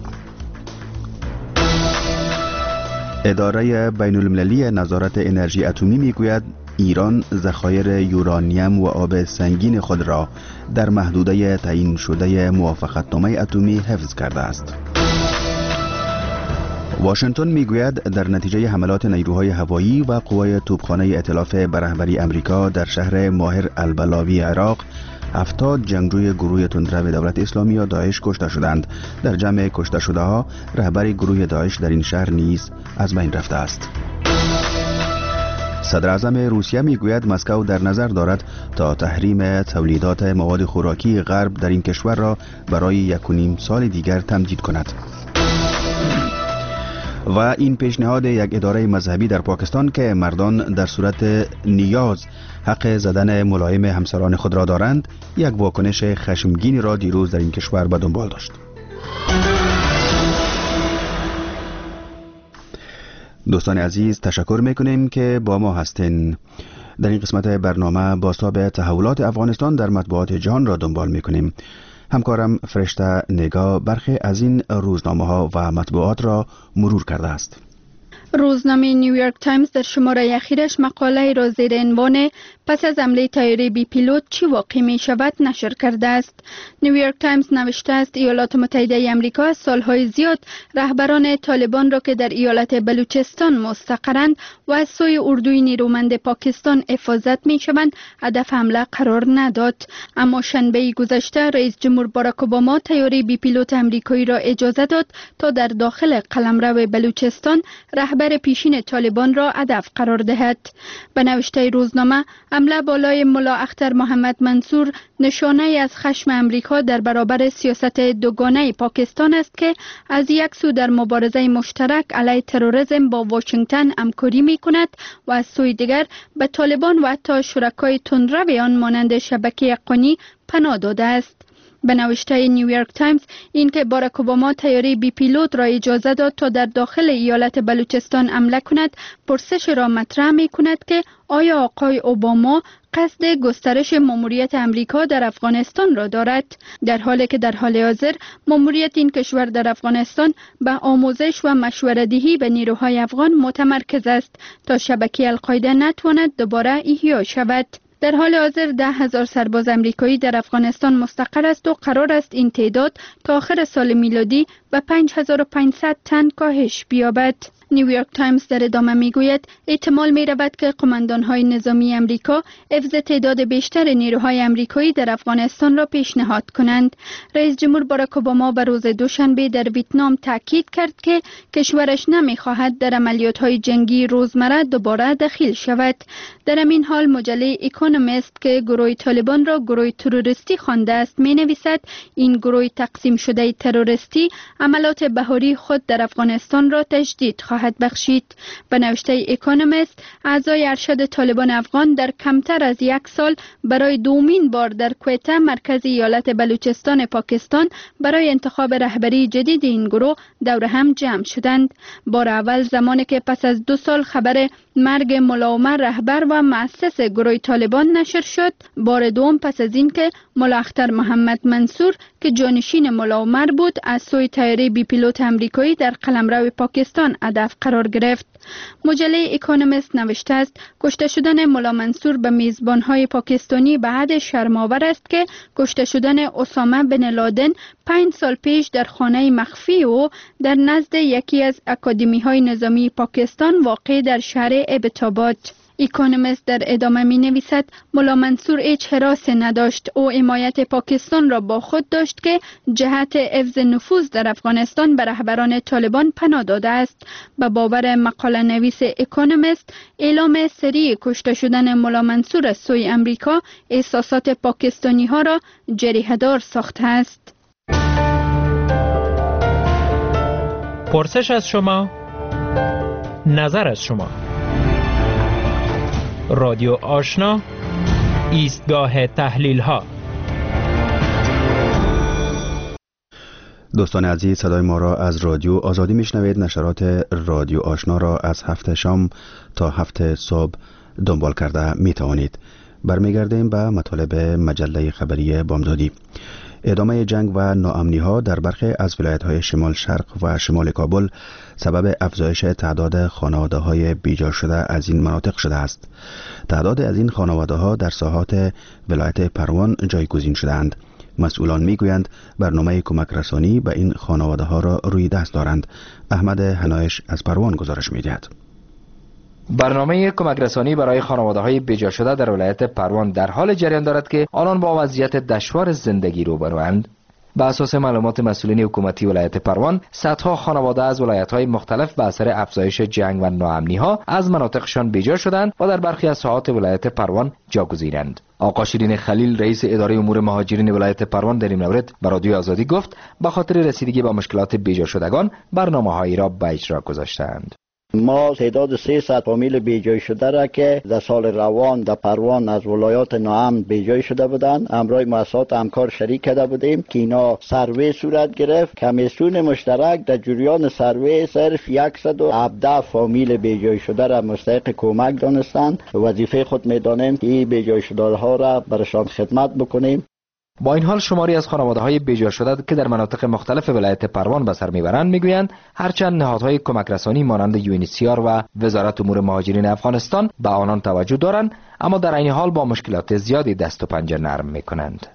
اداره بین المللی نظارت انرژی اتمی میگوید ایران ذخایر یورانیم و آب سنگین خود را در محدوده تعیین شده موافقتنامه اتمی حفظ کرده است. واشنگتن میگوید در نتیجه حملات نیروهای هوایی و قوای توپخانه ائتلاف به رهبری امریکا در شهر ماهر البلاوی عراق هفتاد جنگجوی گروه تندرو دولت اسلامی یا داعش کشته شدند. در جمع کشته شده ها رهبر گروه داعش در این شهر نیز از بین رفته است. صدر اعظم روسیه میگوید مسکو در نظر دارد تا تحریم تولیدات مواد خوراکی غرب در این کشور را برای یک و نیم سال دیگر تمدید کند. و این پیشنهاد یک اداره مذهبی در پاکستان که مردان در صورت نیاز حق زدن ملایم همسران خود را دارند یک واکنش خشمگین را دیروز در این کشور به دنبال داشت. دوستان عزیز، تشکر میکنیم که با ما هستین. در این قسمت برنامه بازتاب تحولات افغانستان در مطبوعات جهان را دنبال میکنیم. همکارم فرشته نگاه برخی از این روزنامه ها و مطبوعات را مرور کرده است. روزنامه نیویورک تایمز در شماره اخیرش مقاله را زیر عنوان پس از حمله طیاره بی پیلوت چی واقع می شود نشر کرده است. نیویورک تایمز نوشته است ایالات متحده آمریکا از سالهای زیاد رهبران طالبان را که در ایالت بلوچستان مستقرند و از سوی اردوی نیرومند پاکستان حفاظت می شوند هدف حمله قرار نداد. اما شنبه گذشته رئیس جمهور باراک اوباما طیاره بی پیلوت آمریکایی را اجازه داد تا در داخل قلمرو بلوچستان رهبر پیشین طالبان را هدف قرار دهد. به نوشته روزنامه حمله بالای ملا اختر محمد منصور نشانه از خشم امریکا در برابر سیاست دوگانه پاکستان است که از یک سو در مبارزه مشترک علیه تروریسم با واشنگتن همکاری می کند و از سوی دیگر به طالبان و حتی شرکای تندرو آن مانند شبکه حقانی پناه داده است. به نوشته نیویورک تایمز این که باراک اوباما طیاره بی پیلوت را اجازه داد تا در داخل ایالت بلوچستان حمله کند پرسش را مطرح می کند که آیا آقای اوباما قصد گسترش ماموریت امریکا در افغانستان را دارد، در حالی که در حال حاضر ماموریت این کشور در افغانستان به آموزش و مشوره‌دهی به نیروهای افغان متمرکز است تا شبکه القاعده نتواند دوباره احیا شود. در حال حاضر ده هزار سرباز امریکایی در افغانستان مستقر است و قرار است این تعداد تا آخر سال میلادی به پنج هزار و پانصد تن کاهش بیابد. نیویورک تایمز در ادامه میگوید احتمال می رود که قماندان‌های نظامی امریکا حفظ تعداد بیشتر نیروهای امریکایی در افغانستان را پیشنهاد کنند. رئیس جمهور باراک اوباما به روز دوشنبه در ویتنام تاکید کرد که کشورش نمی‌خواهد در عملیات‌های جنگی روزمره دوباره دخیل شود. در همین حال مجله اکونومیست که گروه طالبان را گروه تروریستی خوانده است می‌نویسد این گروه تقسیم شده تروریستی عملیات بهاری خود در افغانستان را تجدید خواهد بخشید. به نوشته اکونومیست اعضای ارشد طالبان افغان در کمتر از یک سال برای دومین بار در کویته مرکز ایالت بلوچستان پاکستان برای انتخاب رهبری جدید این گروه دور هم جمع شدند. بار اول زمانی که پس از دو سال خبر مرگ ملا عمر رهبر و مؤسس گروه طالبان نشر شد، بار دوم پس از اینکه ملا اختر محمد منصور که جانشین ملا عمر بود از سوی طیاره بی پیلوت امریکایی در قلمرو پاکستان هدف قرار گرفت. مجله اکونومیست نوشته است کشته شدن ملا منصور به میزبانهای پاکستانی به حد شرم‌آور است که کشته شدن اسامه بن لادن پنج سال پیش در خانه مخفی او در نزد یکی از اکادمی‌های نظامی پاکستان واقع در شهر ابتاباد. اکونومیست در ادامه می نویسد ملا منصور هیچ حراسی نداشت. او حمایت پاکستان را با خود داشت که جهت حفظ نفوذ در افغانستان به رهبران طالبان پناه داده است. به باور مقاله نویس اکونومیست اعلام سریع کشته شدن ملا منصور از سوی امریکا احساسات پاکستانی ها را جریحه‌دار ساخته است. پرسش از شما، نظر از شما. رادیو آشنا، ایستگاه تحلیل ها. دوستان عزیز، صدای ما را از رادیو آزادی میشنوید. نشرات رادیو آشنا را از هفت شام تا هفت صبح دنبال کرده می توانید. برمیگردیم به مطالب مجله خبری بامدادی. ادامه جنگ و ناامنی ها در برخی از ولایت های شمال شرق و شمال کابل سبب افزایش تعداد خانواده های بیجا شده از این مناطق شده است. تعداد از این خانواده ها در ساحات ولایت پروان جایگزین شدند. مسئولان میگویند برنامه کمک رسانی به این خانواده ها را روی دست دارند. احمد حنایش از پروان گزارش می‌دهد. برنامه کمک رسانی برای خانواده‌های بیجا شده در ولایت پروان در حال جریان دارد که آنان با وضعیت دشوار زندگی روبروند. به اساس معلومات مسئولین حکومتی ولایت پروان، صدها خانواده از ولایت‌های مختلف به اثر افزایش جنگ و ناامنی‌ها از مناطقشان بیجا شدند و در برخی از ساحات ولایت پروان جاگزینند. آقا شیرین خلیل، رئیس اداره امور مهاجرین ولایت پروان، در این مورد به رادیو آزادی گفت به خاطر رسیدگی به مشکلات بیجا شدگان برنامه‌هایی را به اجرا گذاشتند. ما تعداد سیصد فامیل بیجای شده را که در سال روان در پروان از ولایات ناامن بیجای شده بودند همراه مؤسسات همکار شریک کرده بودیم که اینا سروی صورت گرفت. کمیسیون مشترک در جریان سروی صرف صد و هفده فامیل بیجای شده را مستحق کمک دانستند. وظیفه خود میدانیم که این بیجای شده ها را برشان خدمت بکنیم. با این حال شماری از خانواده‌های بیجا شده که در مناطق مختلف ولایت پروان به سر میبرند میگویند هرچند نهادهای کمک رسانی مانند یو ان ایچ سی آر و وزارت امور مهاجرین افغانستان به آنان توجه دارند، اما در این حال با مشکلات زیادی دست و پنجه نرم میکنند.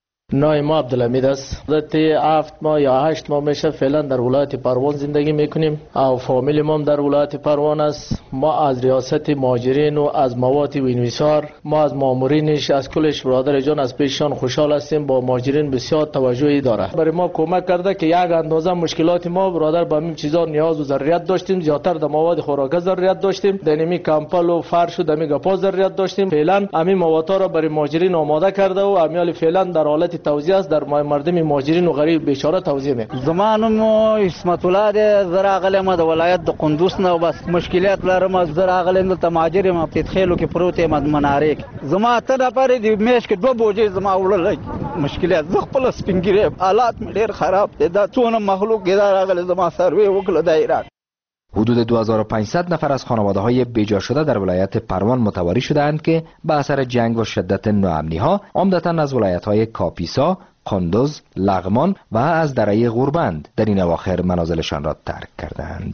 نام ما عبدالحمید است. مدت هفت ماه یا هشت ماه میشه فعلا در ولایت پروان زندگی میکنیم و فامیل ما در ولایت پروان است. ما از ریاست مهاجرین و از مواد وینویسار، ما از مامورینش، از کلش برادر جان از پیششان خوشحال هستیم. با مهاجرین بسیار توجهی داره. برای ما کمک کرده که یک اندازه مشکلات ما برادر با همین چیزا نیاز و ضرورت داشتیم. زیاتر در مواد خوراکی ضرورت داشتیم. دنیمی کمپل و فرش و دمی گپا ضرورت داشتیم. فعلا همین مواد را برای مهاجرین آماده کرده و امیال فعلا در حالت توزیع است. در مردم مهاجرین و غریب بیچاره توزیع می. زمانم اسمت الله ده زراغله ما د ولایت د قندوز نه بس مشکلات لرم. زراغله د مهاجر ما تدخلو کې پروت مد منارک زما ته د پاره د میش کې دو بوجي زما وړل مشکلات ز خپل سپینګری حالات ډیر خراب دي. دا څونه مخلوق زراغله زما سروي وکړه دایره. حدود دو هزار و پانصد نفر از خانواده‌های بیجا شده در ولایت پروان متواری شدند که به اثر جنگ و شدت ناامنی‌ها عمدتاً از ولایت‌های کاپیسا، قندوز، لغمان و از دره غوربند در این اواخر منازلشان را ترک کردند.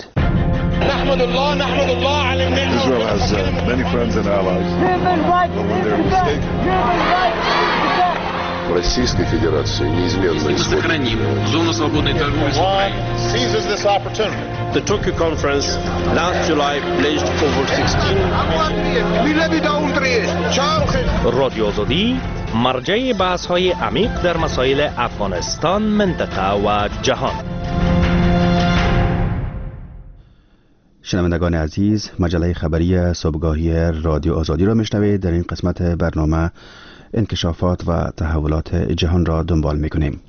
نحمد الله نحمد الله علی النعمة. Israel has uh, many friends and allies. Российской Федерации неизменно исходит. Мы сохраним зону свободной торговли с Украиной. The Tokyo Conference last July pledged over sixteen رادیو آزادی مرجع بحث‌های عمیق در مسائل افغانستان، منطقه و جهان. شنوندگان عزیز، مجله خبری صبحگاهی رادیو آزادی را میشنوید. در این قسمت برنامه انکشافات و تحولات جهان را دنبال میکنیم.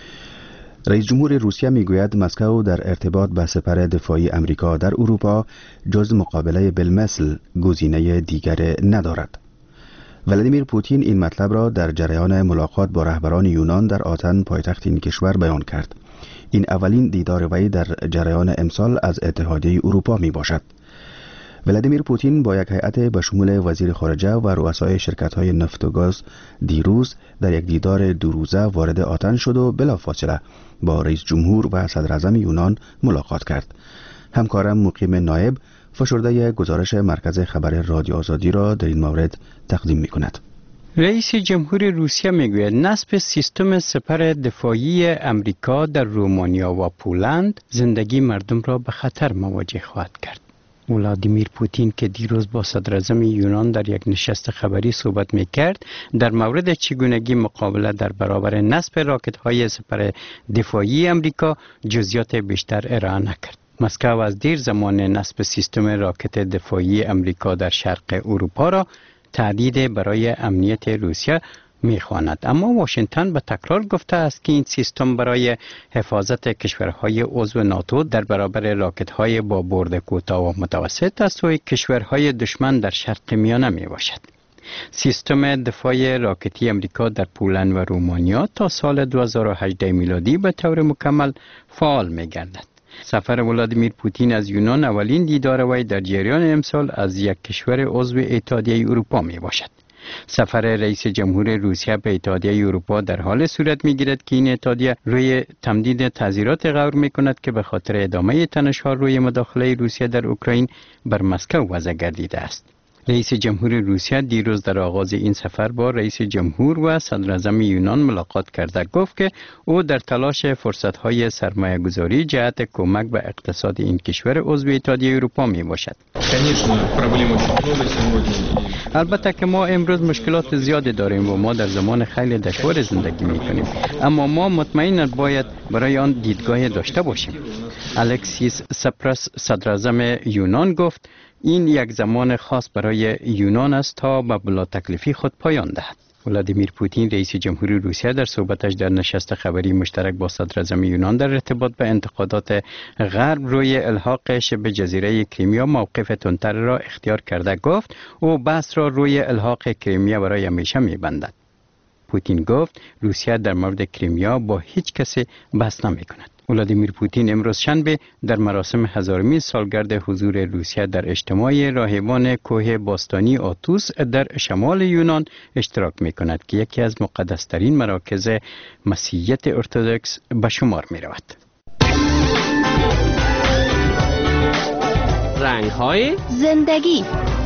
رئیس جمهور روسیه میگوید مسکو در ارتباط به سپر دفاعی امریکا در اروپا جز مقابله بالمثل گزینه دیگر ندارد. ولادیمیر پوتین این مطلب را در جریان ملاقات با رهبران یونان در آتن پایتخت این کشور بیان کرد. این اولین دیدار وی در جریان امسال از اتحادیه اروپا می باشد. ولادیمیر پوتین با یک هیئت به شمول وزیر خارجه و رؤسای شرکت‌های نفت و گاز دیروز در یک دیدار دو روزه وارد آتن شد و بلافاصله با رئیس جمهور و صدر اعظم یونان ملاقات کرد. همکارم مقیم نایب فشرده گزارش مرکز خبر رادیو آزادی را در این مورد تقدیم می‌کند. رئیس جمهور روسیه میگوید نصب سیستم سپر دفاعی امریکا در رومانیا و پولند زندگی مردم را به خطر مواجه خواهد کرد. ولادیمیر پوتین که دیروز با صدر اعظم یونان در یک نشست خبری صحبت میکرد، در مورد چگونگی مقابله در برابر نصب راکت های سپر دفاعی امریکا جزئیات بیشتر ارائه نکرد. مسکو از دیر زمان نصب سیستم راکت دفاعی امریکا در شرق اروپا را تهدید برای امنیت روسیه میخواند، اما واشنگتن به تکرار گفته است که این سیستم برای حفاظت کشورهای عضو ناتو در برابر راکت‌های با برد کوتاه و متوسط از سوی کشورهای دشمن در شرق میانه می باشد. سیستم دفاع راکتی امریکا در پولند و رومانیا تا سال دو هزار و هجده میلادی به طور مکمل فعال می گردد. سفر ولادیمیر پوتین از یونان اولین دیدار وی در جریان امسال از یک کشور عضو اتحادیه اروپا می باشد. سفر رئیس جمهور روسیه به اتحادیه اروپا در حال صورت می‌گیرد که این اتحادیه روی تمدید تعزیرات غور می‌کند که به خاطر ادامه تنش‌ها روی مداخله روسیه در اوکراین بر مسکو وضع گردیده است. رئیس جمهور روسیه دیروز در آغاز این سفر با رئیس جمهور و صدر اعظم یونان ملاقات کرده گفت که او در تلاش فرصت‌های سرمایه‌گذاری جهت کمک به اقتصاد این کشور عضو اتحادیه اروپا میباشد. البته که ما امروز مشکلات زیادی داریم و ما در زمان خیلی دشوار زندگی میکنیم، اما ما مطمئنا باید برای آن دیدگاه داشته باشیم. الکسیس سپراس صدر اعظم یونان گفت این یک زمان خاص برای یونان است تا به بلا تکلیفی خود پایان دهد. ولادیمیر پوتین رئیس جمهور روسیه در صحبتش در نشست خبری مشترک با صدر اعظم یونان در ارتباط به انتقادات غرب روی الحاق شبه جزیره کریمیا موقف تندتر را اختیار کرده گفت او بحث را روی الحاق کریمیا برای همیشه می‌بندد. پوتین گفت روسیه در مورد کریمیا با هیچ کسی بحث نمی‌کند. ولادیمیر پوتین امروز شنبه در مراسم هزارمین سالگرد حضور روسیه در اجتماع راهبان کوه باستانی آتوس در شمال یونان اشتراک می کند که یکی از مقدسترین مراکز مسیحیت ارتدوکس به شمار می رود. رنگ‌های زندگی.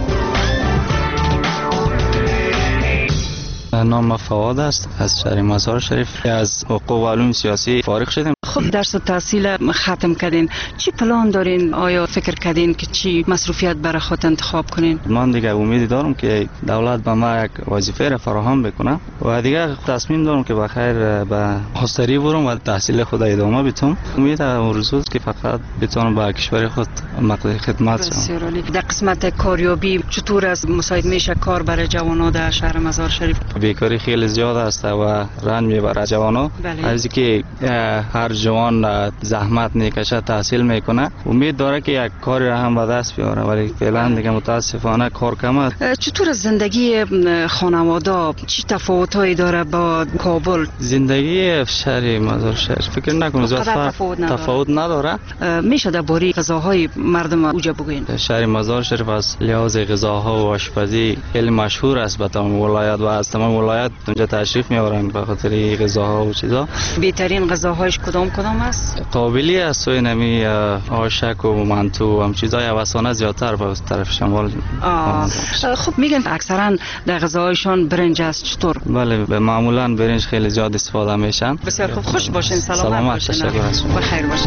نام فواد است، از شهر مزار شریف، از حقوق و علوم سیاسی فارغ شدیم. خب درس و تحصیل ختم کردین، چی پلان دارین؟ آیا فکر کردین که چی مصروفیت برای خود انتخاب کنین؟ من دیگه امیدی دارم که دولت به ما یک وظیفه را فراهم بکنه و دیگه تصمیم دارم که بخیر به مستری برم و تحصیل خود ادامه بدم. امید اون روز که فقط بتونم به کشور خود مقدم خدمت کنم. در قسمت کاریابی چطور از مساعد میشه کار برای جوانان در شهر مزار شریف؟ بیکاری خیلی زیاد است و رنج میبره جوانان. بله. از اینکه هر جوان زحمت میکشه تحصیل میکنه، امید داره که یک کاری را هم به دست بیاره، ولی فعلا دیگه متاسفانه کار کم است. چطور از زندگی خانواده چی تفاوتایی داره با کابل؟ زندگی شهر مزار شریف فکر نکنم زیاد تفاوت نداره. تفاوت نداره. میشه در باره غذاهای مردم اوجا بگوین؟ شهر مزار شریف از لحاظ غذاها و آشپزی خیلی مشهور است به تمام ولایت و از تمام ولایت اونجا تشریف میارن به خاطر غذاها و چیزا. بهترین غذاهایش کدام؟ کدام است؟ قابلی است سوی نمی آشک و مانتو هم چیزای اوسانه زیادتر به طرف شمال. خب میگن اکثرا در غذایشان برنج است، چطور؟ بله به معمولا برنج خیلی زیاد استفاده میشن. بسیار خوب، خوش باشین، سلامت, سلامت باشین، تشکر بخیر باشین.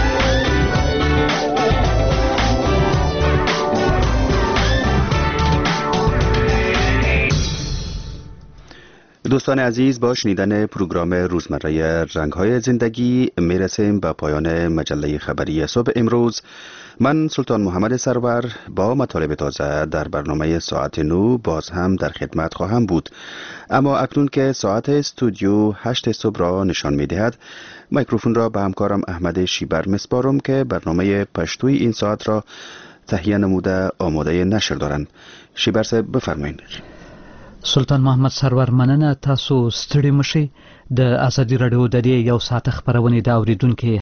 دوستان عزیز، با شنیدن پروگرام روزمره رنگ‌های زندگی میرسیم به پایان مجله خبری صبح امروز. من سلطان محمد سرور با مطالب تازه در برنامه ساعت نو باز هم در خدمت خواهم بود. اما اکنون که ساعت استودیو هشت صبح را نشان می‌دهد، میکروفون را به همکارم احمد شیبر مسپارم که برنامه پشتوی این ساعت را تهیه نموده آماده نشر دارند. شیبر صاحب بفرمایید. سلطان محمد سرور مننه. تاسو ستړي مشي. د ازادي رادیو د دې یو ساعت خبرونه د اوریدونکو